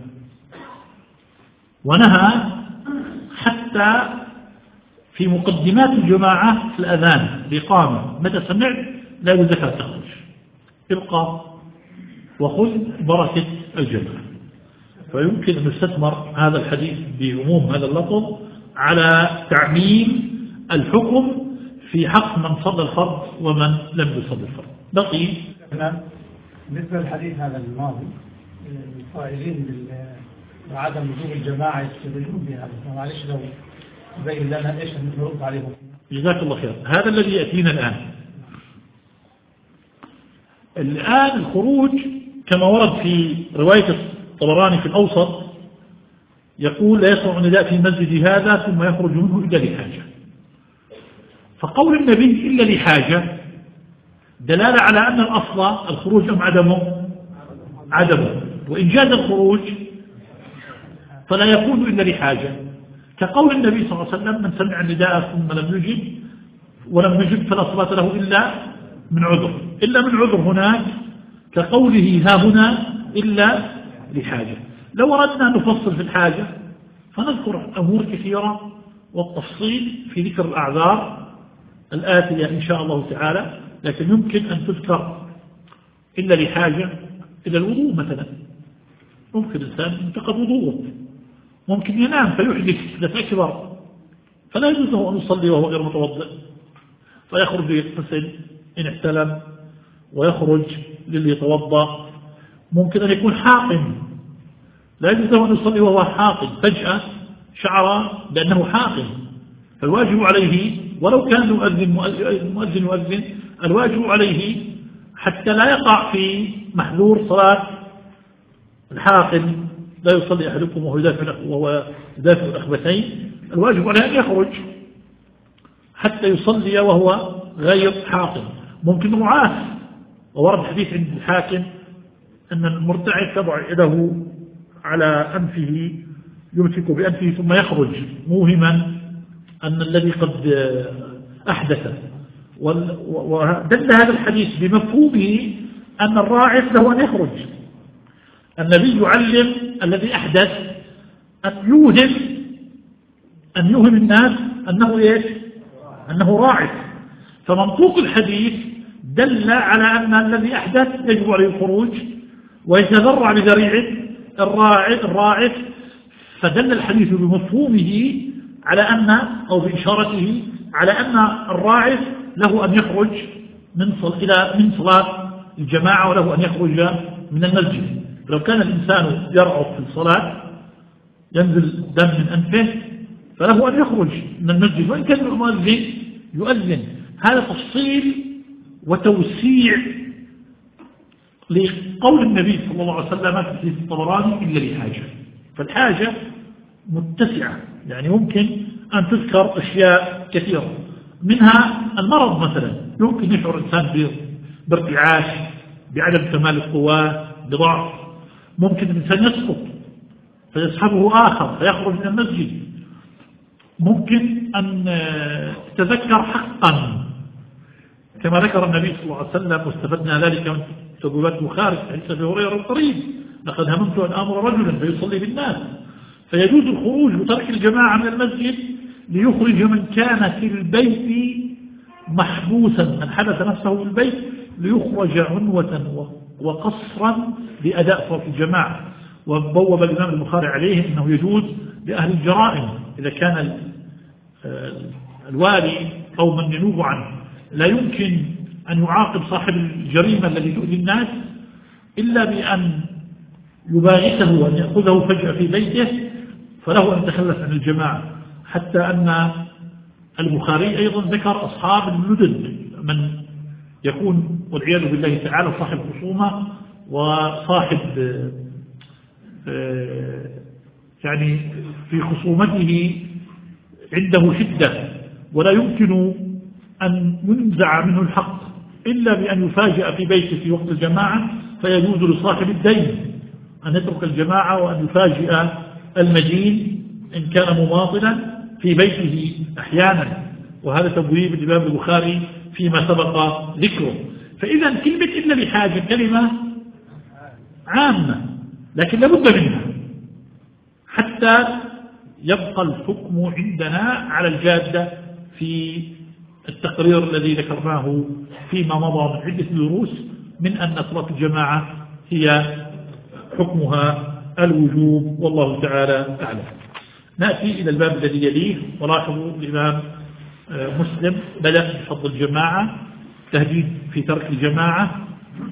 ونهى حتى في مقدمات الجماعة في الأذان الإقامة متى سمعت لا يجوز لك أن تخرج، ابقى وخذ بركة الجماعة. فيمكن أن يستثمر هذا الحديث بعموم هذا اللفظ على تعميم الحكم في حق من صلى الفرض ومن لم يصلي الفرض. بقي بالنسبة للحديث هذا الماضي القائلين بعدم وجوب الجماعة يستدلون بهذا، فمعلش لو تبين لنا ايش نرد عليهم. جزاك الله خير. هذا الذي يأتينا الآن. الآن الخروج كما ورد في رواية الطبراني في الأوسط يقول لا يسمع النداء في المسجد هذا ثم يخرج منه إلا لحاجة. فقول النبي إلا لحاجة دلالة على أن الأصل الخروج أم عدمه؟ عدمه. وإن جاز الخروج فلا يكون إلا لحاجة، كقول النبي صلى الله عليه وسلم من سمع النداء ثم لم يجب ولم يجب فلا صلاة له إلا من عذر. إلا من عذر هناك كقوله ها هنا إلا لحاجة. لو أردنا أن نفصل في الحاجة فنذكر أمور كثيرة والتفصيل في ذكر الأعذار الآتية إن شاء الله تعالى، لكن يمكن أن تذكر إلا لحاجة إلى الوضوء مثلا. ممكن الإنسان ينتقد وضوءه، ممكن ينام فيحدث حدث أكبر فلا يجوز له أن يصلي وهو غير متوضئ، فيخرج يغتسل إن احتلم ويخرج للي يتوضأ. ممكن أن يكون حاقن لا يجوز له أن يصلي وهو حاقن، فجأة شعر بأنه حاقن، فالواجب عليه ولو كان المؤذن مؤذن يؤذن الواجب عليه حتى لا يقع في محذور صلاة الحاقن. لا يصلي أحدكم وهو يدافع وهو يدافع الأخبثين، الواجب عليه أن يخرج حتى يصلي وهو غير حاقن. ممكن رعاة، وورد حديث عند الحاكم أن المرتعد تضع يده على أنفه يمسك بأنفه ثم يخرج موهما أن الذي قد أحدث. ودل هذا الحديث بمفهومه أن الراعث له أن يخرج. النبي يعلم الذي أحدث أن يوهم أن يوهم الناس أنه إيش؟ أنه راعث. فمنطوق الحديث دل على أن الذي أحدث يجب عليه الخروج ويتذرع لذريعه الراعث. فدل الحديث بمفهومه على أن أو بإشارته على أن الراعث له أن يخرج من صل... إلى من صلاة الجماعة وله أن يخرج من المسجد. لو كان الإنسان يرعف في الصلاة ينزل دم من أنفه فله أن يخرج من المسجد وإن كان المؤذن يؤذن. هذا تفصيل وتوسيع لقول النبي صلى الله عليه وسلم في حديث الطبراني إلا لحاجة. فالحاجة متسعة، يعني ممكن أن تذكر أشياء كثيرة، منها المرض مثلا. يمكن يشعر الإنسان بارتعاش، بعدم كمال القوى، بضعف. ممكن الإنسان يسقط فيسحبه آخر فيخرج من المسجد. ممكن أن تتذكر حقا كما ذكر النبي صلى الله عليه وسلم، واستفدنا ذلك من تقولات البخاري حديث أبي هريرة القريب لقد هممت أن آمر رجلا فيصلي بالناس. فيجوز الخروج وترك الجماعة من المسجد ليخرج من كان في البيت محبوسا، من حبس نفسه في البيت ليخرج عنوة وقصرا لأداء صلاة الجماعة. وبوب الإمام البخاري عليه أنه يجوز لأهل الجرائم إذا كان الوالي أو من ينوب عنه لا يمكن أن يعاقب صاحب الجريمة الذي تؤذي الناس إلا بأن يباغته أن يأخذه فجأة في بيته فله أن يتخلف عن الجماعة. حتى أن البخاري أيضا ذكر أصحاب اللدد، من يكون والعياذ بالله تعالى صاحب خصومة وصاحب يعني في خصومته عنده شدة ولا يمكن أن ينزع منه الحق إلا بأن يفاجأ في بيته في وقت الجماعة، فيجوز لصاحب الدين أن يترك الجماعة وأن يفاجئ المدين إن كان مماطلا في بيته أحيانا، وهذا تبويب الإمام البخاري فيما سبق ذكره. فإذا كلمة إلا لحاجة كلمة عامة لكن لابد منها حتى يبقى الحكم عندنا على الجادة في التقرير الذي ذكرناه فيما مضى من عدة دروس، من أن صلاة الجماعة هي حكمها الوجوب، والله تعالى أعلم. نأتي إلى الباب الذي يليه، ولاحظوا الإمام مسلم بدأ بفضل الجماعة، تهديد في ترك الجماعة،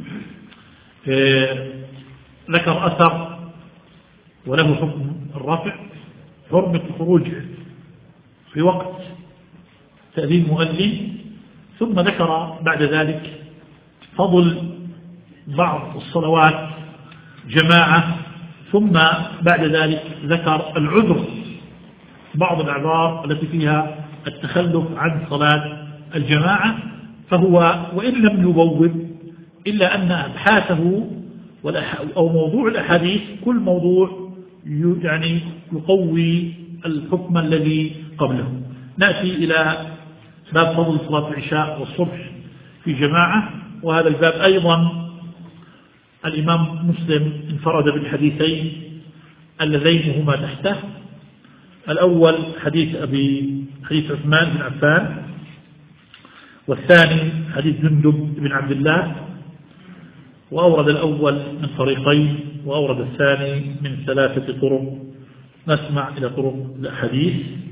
ذكر أثر وله حكم الرفع، حرمة الخروج في وقت تأذين مؤذن، ثم ذكر بعد ذلك فضل بعض الصلوات جماعة، ثم بعد ذلك ذكر العذر، بعض الأعذار التي فيها التخلف عن صلاة الجماعة. فهو وإن لم يبوب إلا أن أبحاثه أو موضوع الأحاديث كل موضوع يعني يقوي الحكم الذي قبله. نأتي إلى باب فضل صلاة العشاء والصبح في جماعة، وهذا الباب أيضا الإمام مسلم انفرد بالحديثين اللذين هما تحته. الأول حديث أبي حديث عثمان بن عفان، والثاني حديث جندب بن عبد الله، وأورد الأول من طريقين وأورد الثاني من ثلاثة طرق. نسمع إلى طرق الحديث.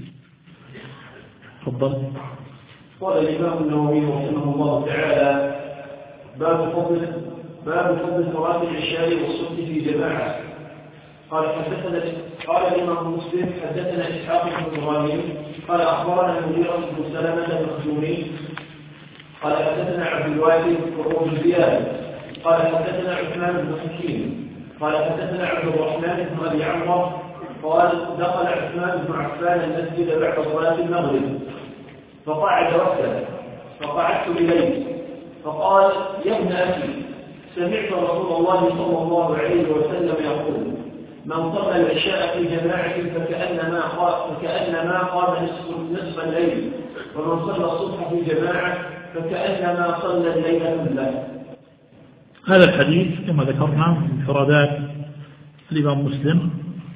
تفضل. قال الإمام النووي رحمه الله تعالى: باب فضل باب فضل صلاة العشاء والصبح في جماعة. قال حدثنا قال الإمام مسلم حدثنا إسحاق بن إبراهيم قال أخبرنا المغيرة بن سلمة المخزومي قال حدثنا عبد الوارث بن زياد قال حدثنا عثمان بن حكيم قال حدثنا عبد الرحمن بن أبي عمرو قال دخل عثمان بن عفان المسجد بعد صلاة المغرب فقعد وحده فقعدت إليه فقال: يا ابن أخي، سمعت رسول الله صلى الله عليه وسلم يقول: من صلى العشاء في جماعة فكأنما قام فكأنما قام نصف نصف الليل، ومن صلى الصبح في جماعة فكأنما صلى الليل كله. هذا الحديث كما ذكرنا من انفرادات الإمام مسلم،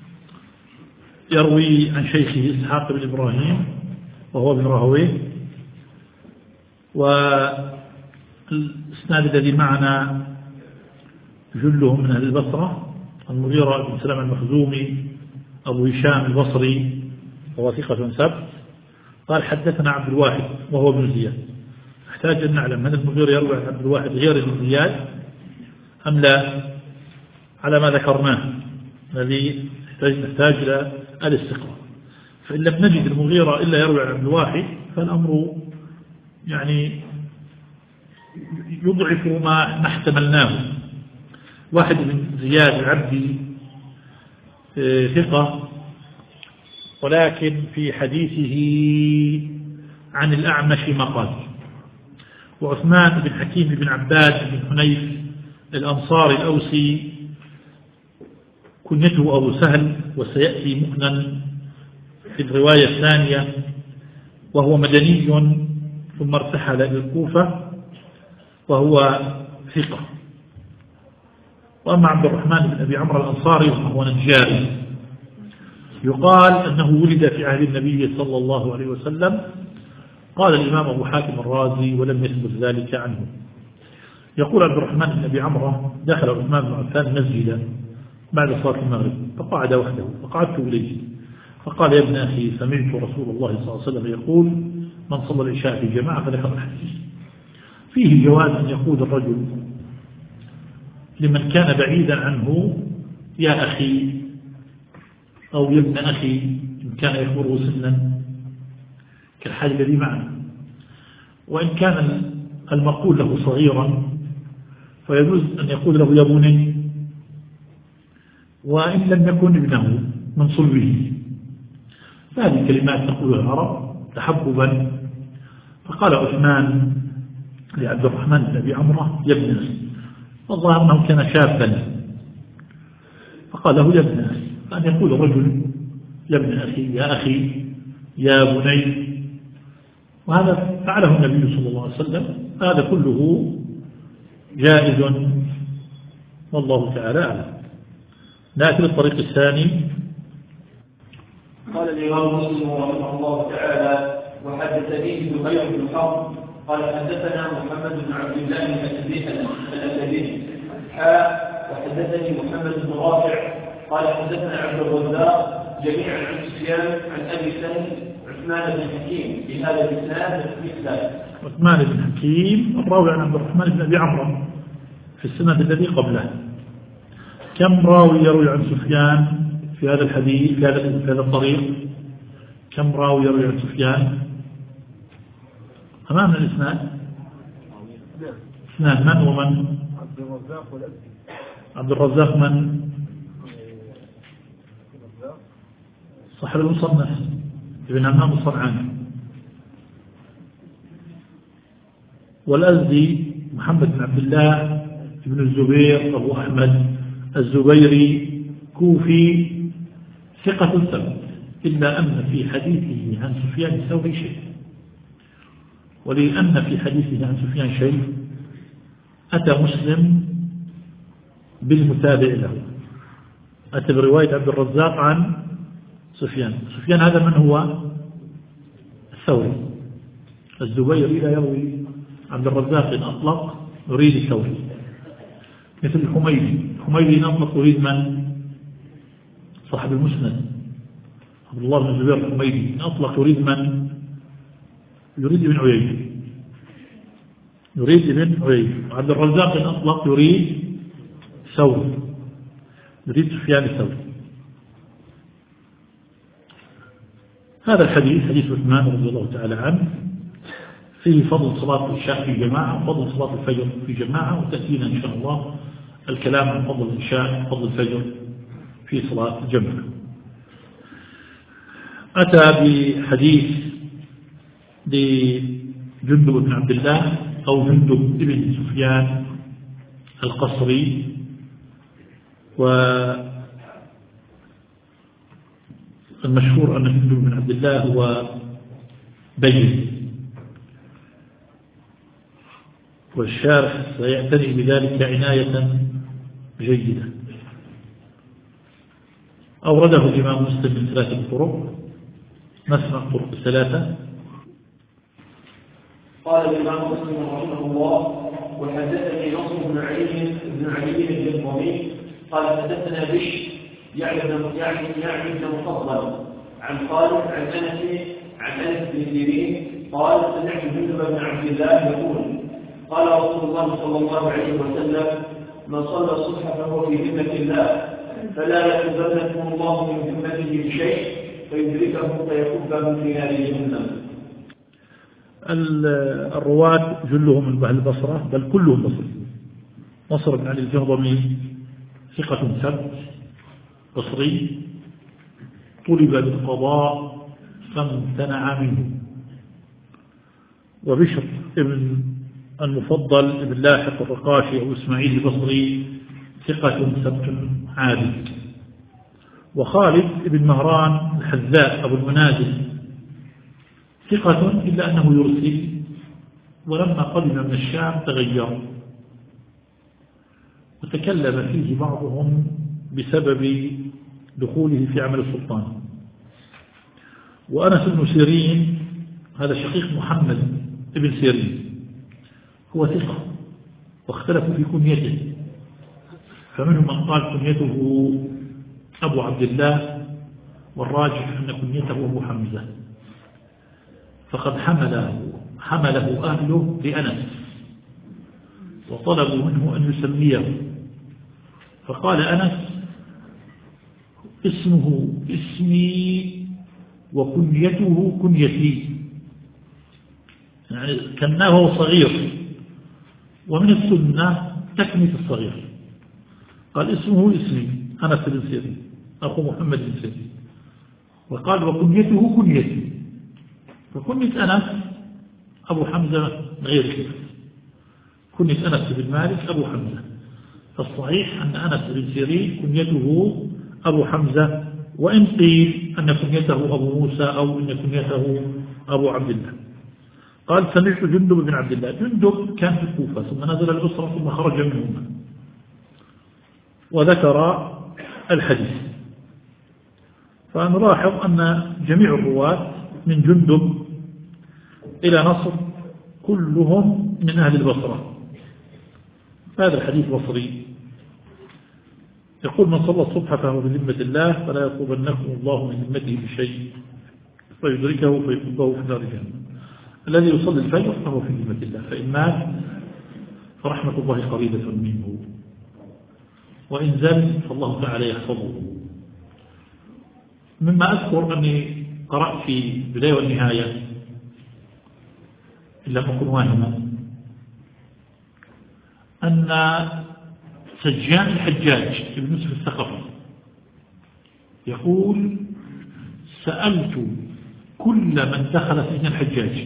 يروي عن شيخه إسحاق بن إبراهيم وهو ابن راهويه، والإسناد الذي معنا جلهم من أهل البصرة: المغيرة بن سلمة المخزومي، أبو هشام البصري وهو ثقة ثبت. قال حدثنا عبد الواحد وهو ابن زياد. احتاج أن نعلم هل المغيرة يروي عن عبد الواحد غير ابن زياد أم لا، على ما ذكرناه الذي نحتاج إلى الاستقراء. فإن لم نجد المغيرة إلا يروي عن عبد الواحد فالأمر يعني يضعف ما احتملناه. واحد بن زياد العبدي ثقة، ولكن في حديثه عن الأعمش مقال. وعثمان بن حكيم بن عباد بن حنيف الأنصاري الأوسي كنيته أبو سهل، وسيأتي مكنا في الرواية الثانية، وهو مدني ثم ارتحل إلى الكوفة وهو ثقة. وأما عبد الرحمن بن أبي عمرو الأنصاري فهو نجاري، يقال أنه ولد في عهد النبي صلى الله عليه وسلم. قال الإمام أبو حاتم الرازي ولم يثبت ذلك عنه. يقول عبد الرحمن بن أبي عمرو: دخل عثمان بن عفان مسجدا بعد صلاة المغرب فقعد وحده فقعدت إليه فقال: يا ابن أخي، سمعت رسول الله صلى الله عليه وسلم يقول: من صلى العشاء في جماعة. فذكر الحديث فيه جواز أن يقول الرجل لمن كان بعيدا عنه: يا أخي أو يا ابن أخي إن كان يكبره سنا كالحال الذي معنا. وإن كان المقول له صغيرا فيجوز أن يقول له يا بني، وإن لم يكن ابنه من صلبه. هذه كلمات تقولها العرب تحببا. فقال عثمان لعبد الرحمن بن أبي عمرو يا ابن أخي، والله أنه كان شابا فقال له يا ابن أخي. فأن يقول الرجل يا ابن أخي يا أخي يا بني، وهذا فعله النبي صلى الله عليه وسلم. هذا كله جائز والله تعالى أعلم. نأتي للطريق الثاني. قال الإمام مسلم رحمه الله تعالى وحدثني زهير بن حرب قال حدثنا محمد بن عبد الله الأسدي حاء وحدثني محمد بن رافع قال حدثنا عبد الرزاق جميعا عن سفيان عن أبي سلمة عثمان بن حكيم بهذا الإسناد مثله. عثمان بن حكيم الراوي عن عبد الرحمن بن أبي عمرو في السند الذي قبله. كم راوي يروي عن سفيان في هذا الحديث في هذا الطريق؟ كم راوي يروي عن سفيان أمامنا الإسناد؟ اثنان. من ومن؟ عبد الرزاق والأزدي. عبد الرزاق من؟ صاحب المصنف ابن همام الصنعاني. والأزدي محمد بن عبد الله بن الزبير أبو أحمد الزبيري كوفي ثقة ثبت، إلا أن في حديثه عن سفيان الثوري شيء. ولأن في حديثه عن سفيان شيء أتى مسلم بالمتابع له، أتى برواية عبد الرزاق عن سفيان. سفيان هذا من هو؟ الثوري. الزبيري لا يروي عبد الرزاق إن أطلق يريد الثوري، مثل الحميدي. الحميدي إن أطلق يريد من؟ صاحب المسند عبد الله بن الزبير الحميدي. إن أطلق يريد من؟ يريد ابن عيينة. يريد ابن عيينة. عبد الرزاق إن أطلق يريد ثوري، يريد سفيان الثوري. هذا الحديث حديث عثمان رضي الله تعالى عنه فيه فضل صلاة العشاء في جماعة وفضل صلاة الفجر في جماعة، وتأتينا إن شاء الله الكلام عن فضل العشاء وفضل الفجر في صلاة الجماعة. أتى بحديث لجندب بن عبد الله أو جندب بن سفيان القصري، والمشهور أن جندب بن عبد الله هو بين، والشارح سيعتني بذلك عناية جيدة. أورده الإمام مسلم من ثلاثة طرق. نسمع الطرق الثلاثة. قال الإمام مسلم رحمه الله وحدثني نصر بن علي بن علي الجرمي قال حدثنا بش يعني يعني يعني بن مفضل عن خالد عن أنس عن أنس بن سيرين قال سمعت جندب بن عبد الله يقول قال رسول الله صلى الله عليه وسلم من صلى الصبح فهو في ذمة الله فلا يأخذنكم الله من ذمته بشيء فيدركه فيكبه في نار جهنم. الرواة جلهم من أهل البصرة بل كلهم بصري. نصر بن علي الجهضمي ثقة ثبت بصري، طلب بالقضاء فامتنع منه. وبشر ابن المفضل ابن لاحق الرقاشي أو إسماعيل البصري ثقة ثبت عادل. وخالد ابن مهران الحذاء أبو المنازل ثقة إلا أنه يرسل، ولما قدم من الشام تغير وتكلم فيه بعضهم بسبب دخوله في عمل السلطان. وأنس بن سيرين هذا شقيق محمد ابن سيرين هو ثقة، واختلفوا في كنيته، فمنهم من قال كنيته أبو عبد الله، والراجح أن كنيته أبو حمزة، فقد حمله حمله أهله لأنس وطلبوا منه أن يسميه، فقال أنس اسمه اسمي وكنيته كنيتي، يعني كناه صغير، ومن السنة تكنية الصغير. قال اسمه اسمي أنس بن سيرين أخو محمد بن سيرين، وقال وكنيته كنيتي، فكنية أنس أبو حمزة غير كده، كنية أنس بن مالك أبو حمزة، فالصحيح أن أنس بن سيرين كنيته أبو حمزة، وإن قيل أن كنيته أبو موسى أو أن كنيته أبو عبد الله. قال سمعت جندب بن عبد الله، جندب كان في الكوفة ثم نزل الأسرة ثم خرج منهما، وذكر الحديث. فنلاحظ أن جميع الرواة من جندب إلى نصر كلهم من أهل البصرة. هذا الحديث بصري. يقول من صلى الصبح فهو بذمة الله فلا يطلبنكم الله من ذمته بشيء فيدركه فيكبه في نار جهنم. الذي يصلي الفجر فهو في ذمة الله، فإن مات فرحمة الله قريبة منه، وإن زل فالله تعالى يحفظه. مما أذكر أني قرأت في البداية والنهاية إن لم أكن واهما أن سجان الحجاج بن يوسف الثقفي يقول سألت كل من دخل سجن الحجاج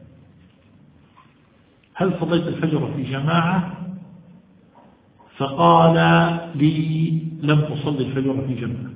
هل صليت الفجر في جماعة؟ فقال لي لم أصلي الفجر في جماعة.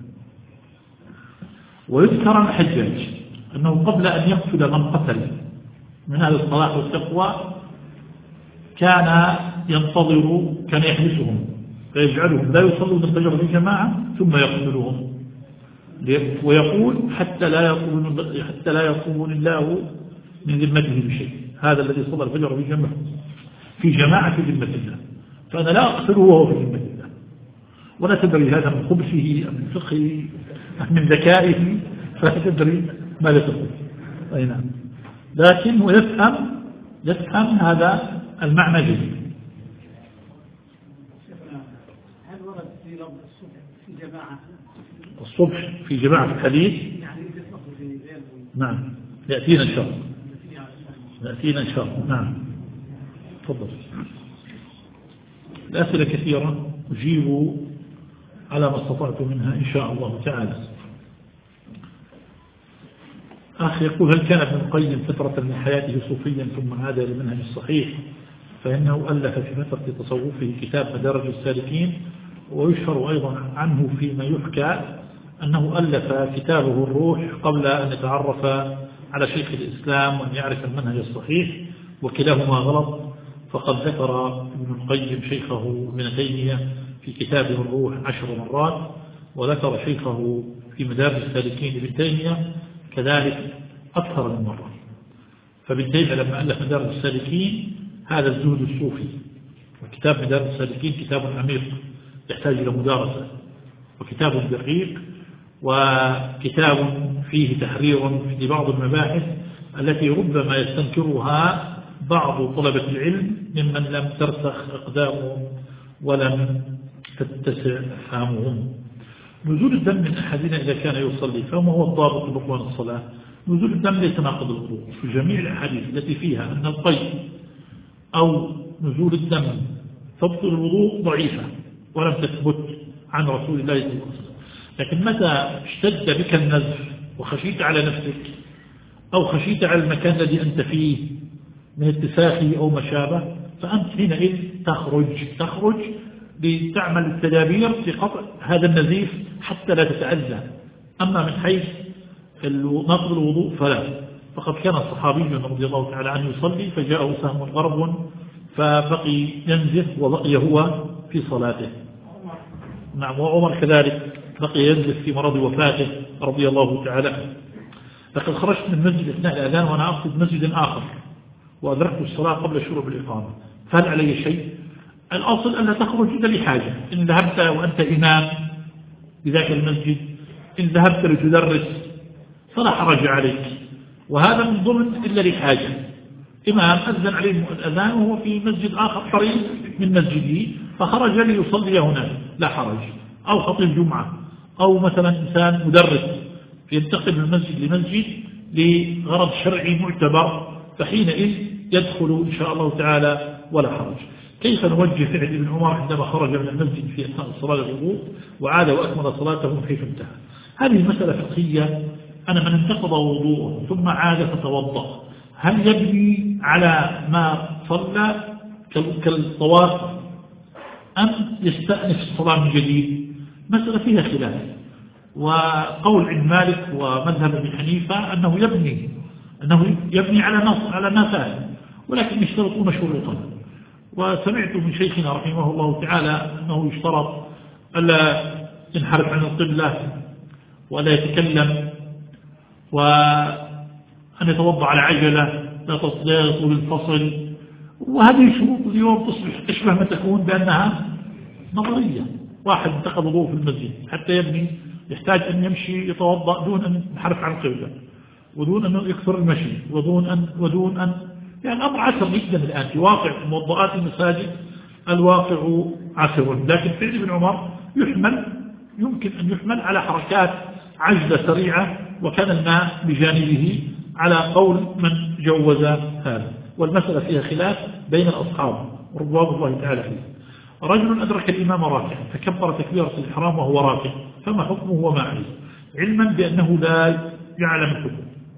ويذكر عن الحجاج أنه قبل أن يقتل من قتل من أهل الصلاح والتقوى كان ينتظر، كان يحبسهم فيجعلهم لا يصلون الفجر في جماعة ثم يقتلهم، ويقول حتى لا يطلبون حتى لا يطلبون الله من ذمته بشيء، هذا الذي صلى الفجر في جماعة في جماعة في ذمة الله، فأنا لا أقتله وهو في ذمة الله. ولا تدري هذا من خبثه أم من فقهه أم من ذكائه، فلا تدري ماذا تقول. أي نعم، لكن يفهم يفهم هذا المعنى جيد. هل ورد في لفظ الصبح في جماعة؟ الصبح في جماعة في الحديث؟ نعم، يأتينا إن شاء الله. يأتينا إن شاء الله. نعم، تفضل. الأسئلة كثيرة أجيب على ما استطعت منها إن شاء الله تعالى. أخي يقول هل كان ابن القيم فترة من حياته صوفيا ثم عاد للمنهج الصحيح؟ فإنه ألف في فترة تصوفه كتاب مدارج السالكين، ويشهر أيضا عنه فيما يحكى أنه ألف كتابه الروح قبل أن يتعرف على شيخ الإسلام وأن يعرف المنهج الصحيح، وكلاهما غلط. فقد ذكر ابن القيم شيخه ابن تيمية في كتابه الروح عشر مرات، وذكر شيخه في مدارج السالكين ابن تيمية كذلك أكثر من مرة. فابن تيمية لما ألف مدارج السالكين هذا الزهد الصوفي، وكتاب مدارج السالكين كتاب عميق يحتاج إلى مدارسة، وكتاب دقيق، وكتاب فيه تحرير في بعض المباحث التي ربما يستنكرها بعض طلبة العلم ممن لم ترسخ أقدامهم ولم تتسع أفهامهم. نزول الدم من أحدنا إذا كان يصلي فما هو الضابط بطلان الصلاة؟ نزول الدم ليس ناقض الوضوء في جميع الأحاديث التي فيها أن القيء أو نزول الدم تبطل الوضوء ضعيفة ولم تثبت عن رسول الله صلى الله عليه وسلم. لكن متى اشتد بك النزف وخشيت على نفسك أو خشيت على المكان الذي أنت فيه من اتساخه أو ما شابه، فأنت حينئذ تخرج تخرج لتعمل التدابير في قطع هذا النزيف حتى لا تتأذى. أما من حيث نقض الوضوء فلا. فقد كان الصحابي رضي الله تعالى عنه يصلي فجاءه سهم غرب فبقي ينزف وبقي هو في صلاته. نعم، وعمر كذلك بقي ينزف في مرض وفاته رضي الله تعالى عنه. لقد خرجت من مسجد اثناء الأذان وأنا أقصد مسجد آخر وأدركت الصلاة قبل شروع الإقامة، فهل علي شيء؟ الأصل أن لا تخرج إلا لحاجة. إن ذهبت وأنت إمام بذاك المسجد، إن ذهبت لتدرس فلا حرج عليك، وهذا من ضمن إلا لحاجة. إمام أذن عليه الأذان وهو في مسجد آخر قريب من مسجده فخرج ليصلي هناك لا حرج، أو خطيب جمعة أو مثلا إنسان مدرس ينتقل من مسجد لمسجد لغرض شرعي معتبر، فحينئذ يدخل إن شاء الله تعالى ولا حرج. كيف نوجه فعل ابن عمر عندما خرج من المسجد في أثناء صلاة الوضوء وعاد وأكمل صلاته حيث انتهى؟ هذه مسألة فقهية. أنا من انتقض وضوءه ثم عاد فتوضأ، هل يبني على ما صلى كالطواف أم يستأنف الصلاة من جديد؟ مسألة فيها خلاف، وقول ابن مالك ومذهب ابن حنيفة أنه يبني أنه يبني على نص على ما فات، ولكن يشترطون شروطا. وسمعت من شيخنا رحمه الله تعالى أنه يشترط ألا ينحرف عن القبلة ولا يتكلم وأن يتوضع على عجلة لا يطول الفصل، وهذه الشروط اليوم تصبح أشبه ما تكون بأنها نظرية. واحد انتقض وضوء في المسجد حتى يبني يحتاج أن يمشي يتوضأ دون أن ينحرف عن القبلة ودون أن يكثر المشي ودون أن ودون أن يعني الأمر عسر جدا الآن في واقع موضوعات المساجد، الواقع عسر. لكن فعل ابن عمر يحمل يمكن أن يحمل على حركات عجلة سريعة، وكان الماء بجانبه على قول من جوز هذا. والمسألة فيها خلاف بين الأصحاب رضوان الله تعالى فيه. رجل أدرك الإمام راكعا فكبر تكبيرة الإحرام وهو راكع، فما حكمه وما عليه؟ علما بأنه لا يعلم الحكم.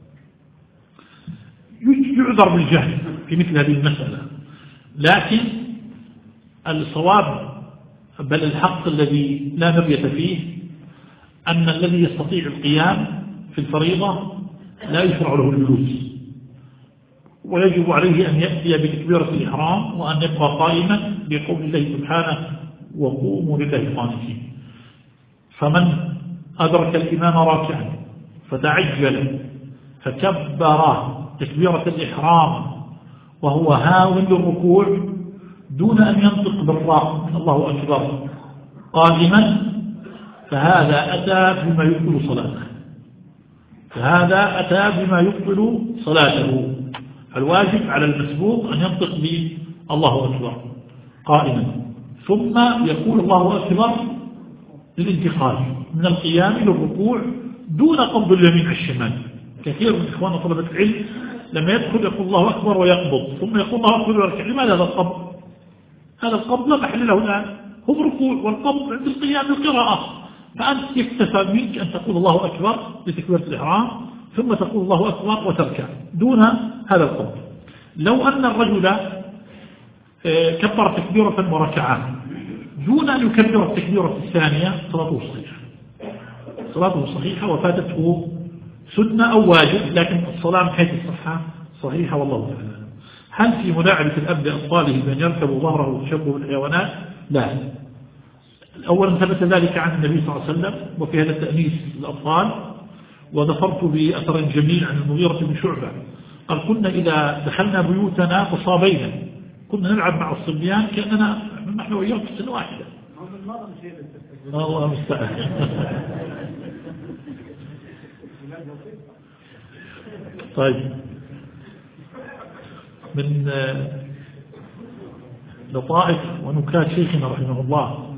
يعذر بالجهل في مثل هذه المسألة، لكن الصواب بل الحق الذي لا مرية فيه أن الذي يستطيع القيام في الفريضة لا يشرع له الجلوس، ويجب عليه أن يأتي بتكبيرة الإحرام وأن يبقى قائما بقول الله سبحانه وقوموا لله قانتين. فمن أدرك الإمام راكعا فتعجل فكبر تكبيرة الإحرام وهو هاو للركوع دون أن ينطق بالراء الله أكبر قائما، فهذا أتى بما يبطل صلاته فهذا أتى بما يبطل صلاته. الواجب على المسبوق أن ينطق بالله أكبر قائما، ثم يقول الله أكبر للانتقال من القيام للركوع دون قبض اليمين على الشمال. كثير من إخواننا طلبة العلم لما يدخل يقول الله أكبر ويقبض ثم يقول الله أكبر ويركع. لماذا هذا القبض؟ هذا القبض لا محل له الآن، هو الركوع والقبض عند القيام بالقراءة. فأنت يكتفى منك أن تقول الله أكبر لتكبيرة الإحرام ثم تقول الله أكبر وتركع دون هذا القبض. لو أن الرجل كبر تكبيرة وركعان دون أن يكبر التكبيرة الثانية صلاته صحيحة صلاته صحيحة وفاتته سنة أو واجب، لكن الصلاة من حيث الصحة صحيحة والله تعالى. هل في ملاعبة الأب لأطفاله بأن يركبوا ظهره وتشبه بالحيوانات؟ لا. أولا ثبت ذلك عن النبي صلى الله عليه وسلم وفي هذا تأنيس الأطفال. وذكرت بأثر جميل عن المغيرة بن شعبة قال كنا إذا دخلنا بيوتنا تصابينا كنا نلعب مع الصبيان كأننا نحن وإياهم في سنة واحدة. الله مستعان. طيب، من لطائف ونكات شيخنا رحمه الله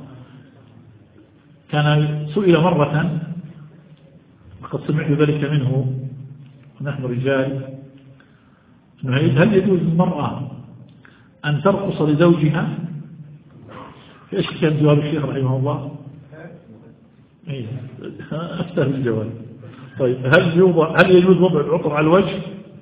كان سئل مرة وقد سمعت ذلك منه ونحن رجال هل يجوز للمرأة أن ترقص لزوجها؟ ايش كان جواب الشيخ رحمه الله؟ ايه أفتهم الجواب. طيب، هل يوضع هل يجوز وضع العطر على الوجه؟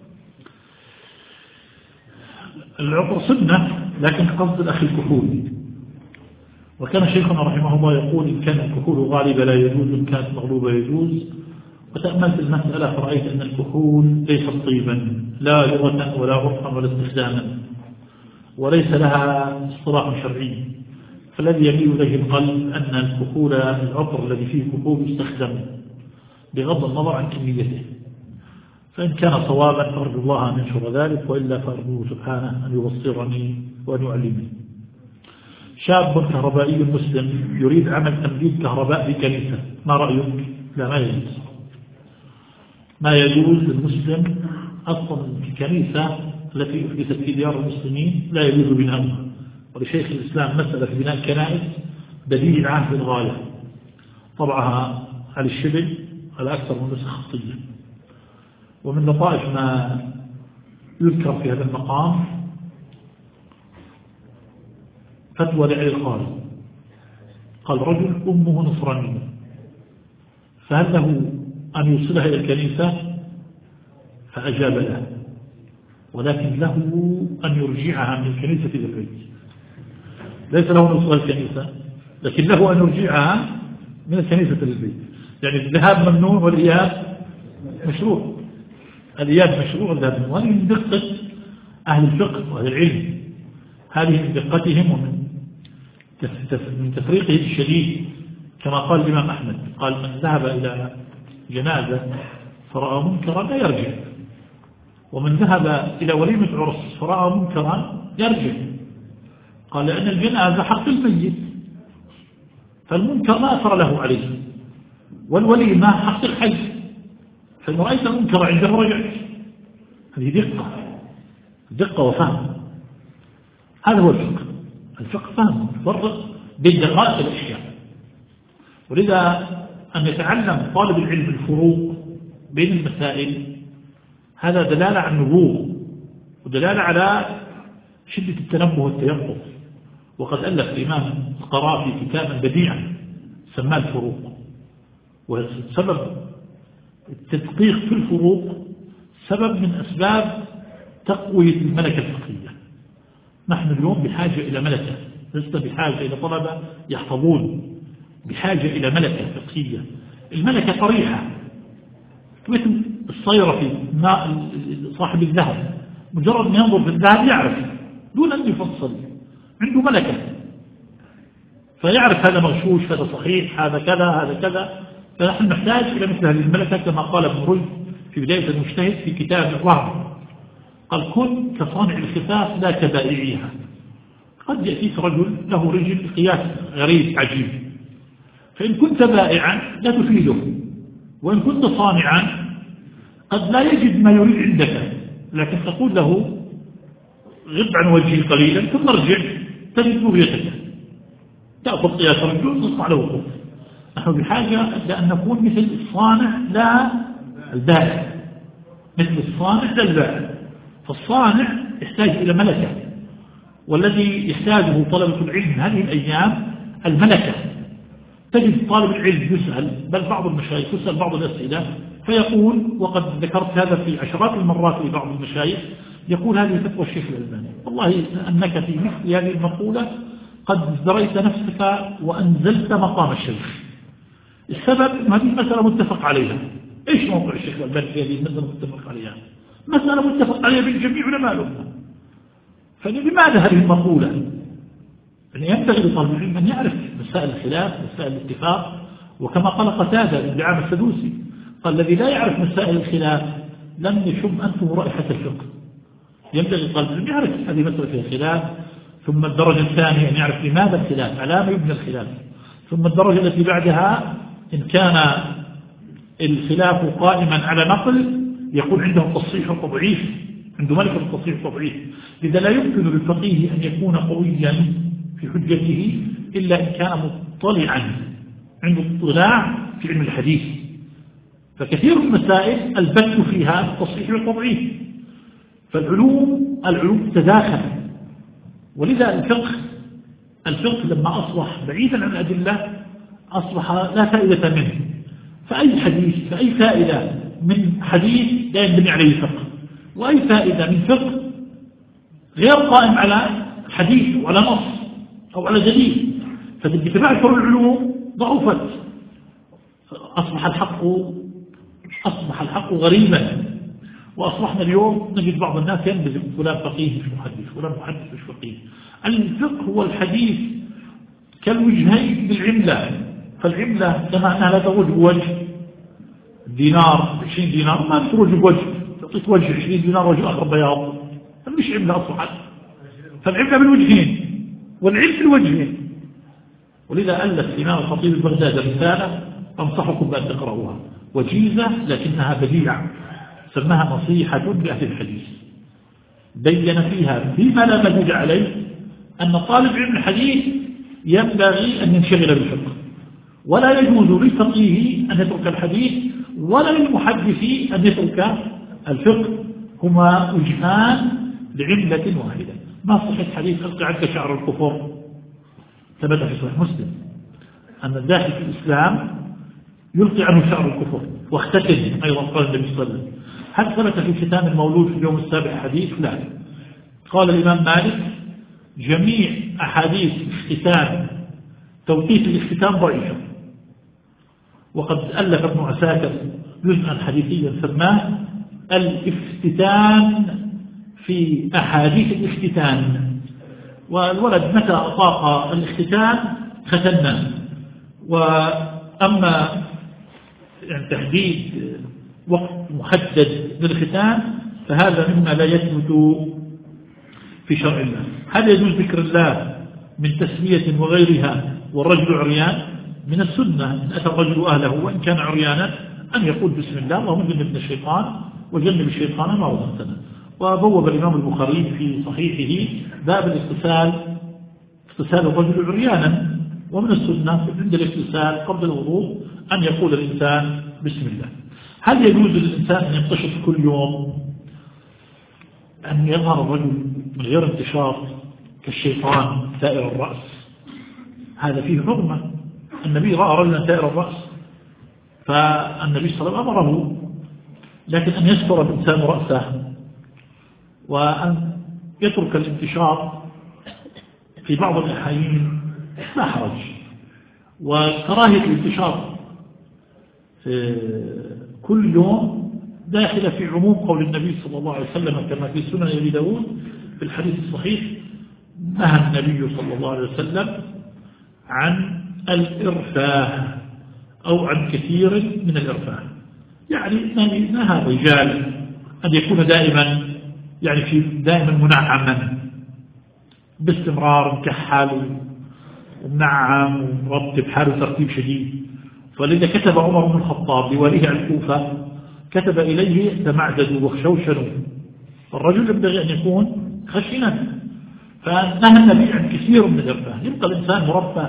العطر سنة، لكن قصد الأخي الكحول. وكان شيخنا رحمه الله يقول إن كان الكحول غالبا لا يجوز، إن كانت مغلوبة يجوز. وتأملت المسألة فرأيت أن الكحول ليس طيبا لا لغة ولا عرفا ولا استخداما، وليس لها اصطلاح شرعي. فالذي يميل إليه القلب أن الكحول العطر الذي فيه كحول يستخدم بغض النظر عن كميته. فإن كان صوابا فأرجو الله أن ينشر ذلك، وإلا فأرجوه سبحانه أن يبصرني وأن يعلمني. شاب كهربائي مسلم يريد عمل تمديد كهرباء بكنيسة، ما رأيك؟ لا، ما يجوز. ما يجوز للمسلم أصلا الكنيسة التي أحدثت في ديار المسلمين لا يجوز بناؤها. ولشيخ الإسلام مسألة في بناء الكنائس بديل العهد للغاية، طبعها على الشبل على أكثر من نسخة خطية. ومن لطائف ما يذكر في هذا المقام فتوى لعلي القاري، قال رجل أمه نصرانية، فهل له أن يوصلها إلى الكنيسة؟ فأجاب له، ولكن له أن يرجعها من الكنيسة إلى البيت. ليس له أن يوصلها الكنيسة، لكن له أن يرجعها من الكنيسة إلى البيت. يعني الذهاب ممنوع والإياب مشروع. الإياب مشروع والذهاب ممنوع. وهذه من دقة أهل الفقه وأهل العلم، هذه من دقتهم ومن من تفريقه الشديد. كما قال الإمام أحمد، قال من ذهب إلى جنازة فرأى منكرا لا يرجع، ومن ذهب إلى وليمة عرس فرأى منكرا يرجع. قال لأن الجنازة حق الميت، فالمنكر لا أثر له عليه، والوليمة حق الحي، فإن رأيت المنكر عنده رجعت. هذه دقة دقة وفهم. هذا هو الفقه. الفقه فهم تفرق بين دقائق الأشياء. ولذا أن يتعلم طالب العلم الفروق بين المسائل هذا دلالة على النبوغ ودلالة على شدة التنبه والتيقظ. وقد ألف الإمام القرافي كتابا بديعا سماه الفروق، وسبب التدقيق في الفروق سبب من أسباب تقوية الملكة الفقهية. نحن اليوم بحاجة إلى ملكة، لسنا بحاجة إلى طلبة يحفظون، بحاجة إلى ملكة فقهية. الملكة صريحة مثل الصيرة في ماء صاحب الذهب، مجرد ما ينظر في الذهب يعرف دون أن يفصل، عنده ملكة فيعرف هذا مغشوش، هذا صحيح، هذا كذا، هذا كذا. فنحن نحتاج إلى مثل هذه الملكة كما قال ابن رشد في بداية المجتهد في كتاب الرهب، قال كن كصانع الخفاف لا كبائعيها. قد يأتيك رجل له رجل قياس غريب عجيب، فإن كنت بائعا لا تفيده، وإن كنت صانعا قد لا يجد ما يريد عندك، لكن تقول له غب عن وجهي قليلا ثم ارجع تجد بغيتك، تأخذ قياس رجل تصنع له وقوف. نحن بحاجة لأن نكون مثل الصانع لا البائع، مثل الصانع لا البائع. فالصانع يحتاج إلى ملكة، والذي يحتاجه طلبة العلم هذه الأيام الملكة. تجد طالب العلم يسأل، بل بعض المشايخ يسأل بعض الأسئلة فيقول، وقد ذكرت هذا في عشرات المرات لبعض المشايخ، يقول هذه فتوى الشيخ الألباني. والله أنك في مثل هذه المقولة قد ازدريت نفسك وأنزلت مقام الشيخ. السبب هذه مسألة متفق عليها. إيش موقع الشيخ الألباني في هذه المسألة متفق عليها؟ مسألة متفق عليها بين جميع علماء الأمة. فلماذا هذه المقولة؟ يعني ينبغي لطالب العلم أن يعرف مسائل الخلاف، مسائل الاتفاق. وكما قال قتادة بن دعامة السدوسي، قال الذي لا يعرف مسائل الخلاف لم يشم أنفه رائحة الفقه. ينبغي طالب العلم يعرف هذه مسألة فيها خلاف، ثم الدرجة الثانية أن يعرف لماذا الخلاف، على ما يبنى الخلاف، ثم الدرجة التي بعدها إن كان الخلاف قائما على نقل يكون عنده تصحيح وتضعيف، عنده ملكة التصحيح والتضعيف. لذا لا يمكن للفقيه أن يكون قويا في حجته إلا إن كان مطلعا، عنده اطلاع في علم الحديث. فكثير من المسائل البت فيها التصحيح والتضعيف. فالعلوم العلوم تداخل، ولذا الفقه الفقه لما أصبح بعيدا عن الأدلة أصبح لا فائدة منه. فأي حديث فأي فائدة من حديث لا ينبني عليه فقه، وأي فائدة من فقه غير قائم على حديث وعلى نص أو على دليل. فباتباع فروع العلوم ضعفت، أصبح الحق أصبح الحق غريبا. وأصبحنا اليوم نجد بعض الناس ينبذل فلان فقيه مش محدث، فلان محدث مش فقيه. الفقه هو الحديث كالوجهين بالعملة. فالعملة كما أنها لا تروج بوجه دينار عشرين دينار، ما تروج بوجه، تعطيك وجه عشرين دينار وجه آخر بياض، مش عملة أصبحت. فالعملة بالوجهين والعلم في الوجهين. ولذا ألف الإمام الخطيب البغدادي رسالة أنصحكم بأن تقرأوها، وجيزة لكنها بديعة، سماها نصيحة لأهل الحديث. بين فيها فيما لا مزيد عليه أن طالب علم الحديث ينبغي أن ينشغل بالفقه، ولا يجوز للفقيه أن يترك الحديث ولا للمحدث أن يترك الفقه، هما وجهان لعلة واحدة. ما صحيح حديث ألقي عنك شعر الكفر؟ ثبت في صحيح مسلم أن الداخل في الإسلام يلقي عنه شعر الكفر واختتن، أيضا قال النبي صلى الله عليه وسلم. هل ثبت في ختان المولود في اليوم السابع حديث؟ لا. قال الإمام مالك جميع أحاديث اختتان توقيت الاختتان ضعيفة، وقد ألف ابن عساكر جزءا حديثيا سماه الافتتان في أحاديث الاختتان، والولد متى أطاق الاختتان ختناه. وأما يعني تحديد وقت محدد للختان فهذا مما لا يثبت في شرع الله. هل يجوز ذكر الله من تسمية وغيرها والرجل عريان؟ من السنة أن أتى الرجل أهله وإن كان عريانا أن يقول بسم الله اللهم جنبنا الشيطان وجنب الشيطان ما رزقتنا. وبوب الإمام البخاري في صحيحه باب الاغتسال، اغتسال الرجل عريانا، ومن السنة عند الاغتسال قبل الوضوء أن يقول الإنسان بسم الله. هل يجوز للإنسان أن يمتشط كل يوم، أن يظهر الرجل من غير انتشاط كالشيطان ثائر الرأس؟ هذا فيه حرمة. النبي رأى رجلا ثائر الرأس فالنبي صلى الله عليه وسلم أمره، لكن أن يستر الإنسان رأسه وأن يترك الانتشاط في بعض الأحيان لا حرج. وكراهية الانتشاط كل يوم داخل في عموم قول النبي صلى الله عليه وسلم كما في سنن أبي داود في الحديث الصحيح نهى النبي صلى الله عليه وسلم عن الإرفاه أو عن كثير من الإرفاه. يعني نهى الرجال أن يكون دائما يعني في دائما منعما باستمرار مكحل ومنعم ومرتب حاله ترتيب شديد. فلذا كتب عمر بن الخطاب لوليه الكوفة كتب إليه تمعددوا واخشوشنوا، الرجل ينبغي أن يكون خشنا. فنهى النبي عن كثير من الإرفاه. يبقى الإنسان مرفه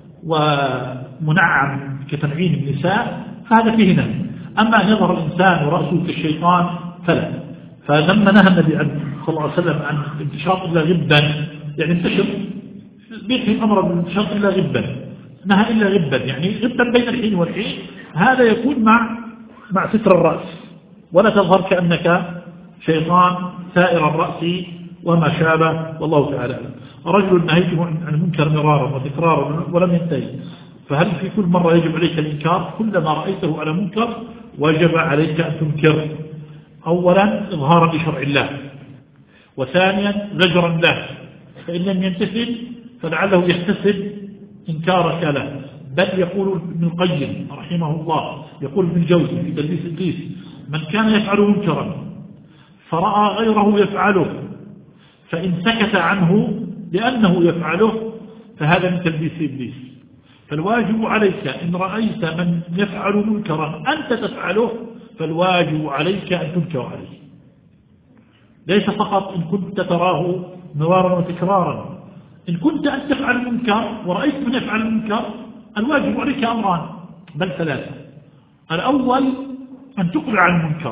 ومنعم كتنعيم النساء فهذا فيه نهي. أما أن يظهر الإنسان ورأسه كالشيطان فلا. فلما نهى النبي صلى الله عليه وسلم عن انتشاط إلا غبا، يعني انتشر بيته الأمر بالانتشاط إلا غبا، نهى إلا غبا يعني غبا بين الحين والحين، هذا يكون مع مع ستر الرأس ولا تظهر كأنك شيطان ثائر الرأس وما شابه. والله تعالى رجل نهيته عن المنكر مرارا وتكرارا ولم ينتهي، فهل في كل مرة يجب عليك الإنكار؟ كلما رأيته على منكر وجب عليك أن تنكر. أولا إظهارا لشرع الله، وثانيا زجرا له، فإن لم يمتثل فلعله يحتسب إنكارك له. بل يقول ابن القيم رحمه الله، يقول ابن الجوزي في تلبيس إبليس: من كان يفعل منكرا فرأى غيره يفعله فإن سكت عنه لأنه يفعله فهذا من تلبيس إبليس. فالواجب عليك إن رأيت من يفعل منكرا أنت تفعله فالواجب عليك أن تنكر عليه، ليس فقط إن كنت تراه مرارا وتكرارا. إن كنت أن تفعل المنكر ورأيت من يفعل المنكر الواجب عليك أمران بل ثلاثة. الأول أن تقلع عن المنكر،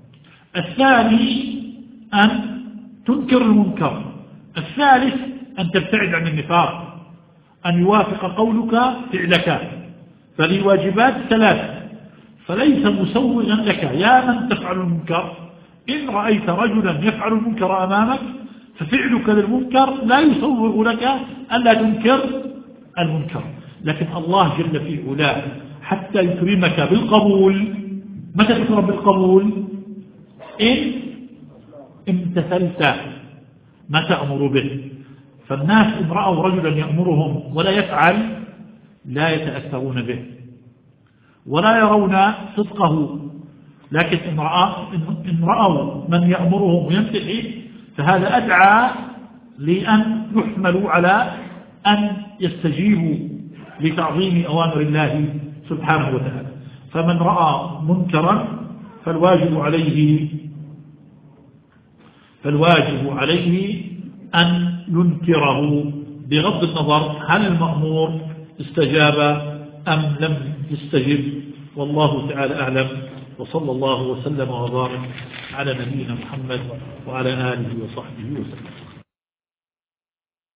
الثاني أن تنكر المنكر، الثالث أن تبتعد عن النفاق، أن يوافق قولك فعلك. فالواجبات ثلاثة، فليس مسوغا لك يا من تفعل المنكر إن رأيت رجلا يفعل المنكر أمامك ففعلك للمنكر لا يسوغ لك ألا تنكر المنكر. لكن الله جل في علاه حتى يكرمك بالقبول. متى تكرم بالقبول؟ إن امتثلت ما تأمر به. فالناس إن رأوا رجلا يأمرهم ولا يفعل لا يتأثرون به ولا يرون صدقه، لكن إن رأوا من يأمرهم ويمتثل فهذا أدعى لأن يحملوا على أن يستجيبوا لتعظيم أوامر الله سبحانه وتعالى. فمن رأى منكرا فالواجب عليه فالواجب عليه أن ينكره بغض النظر هل المأمور استجاب أم لم يستجب، والله تعالى أعلم. وصلى الله وسلم وبارك على نبينا محمد وعلى آله وصحبه وسلم.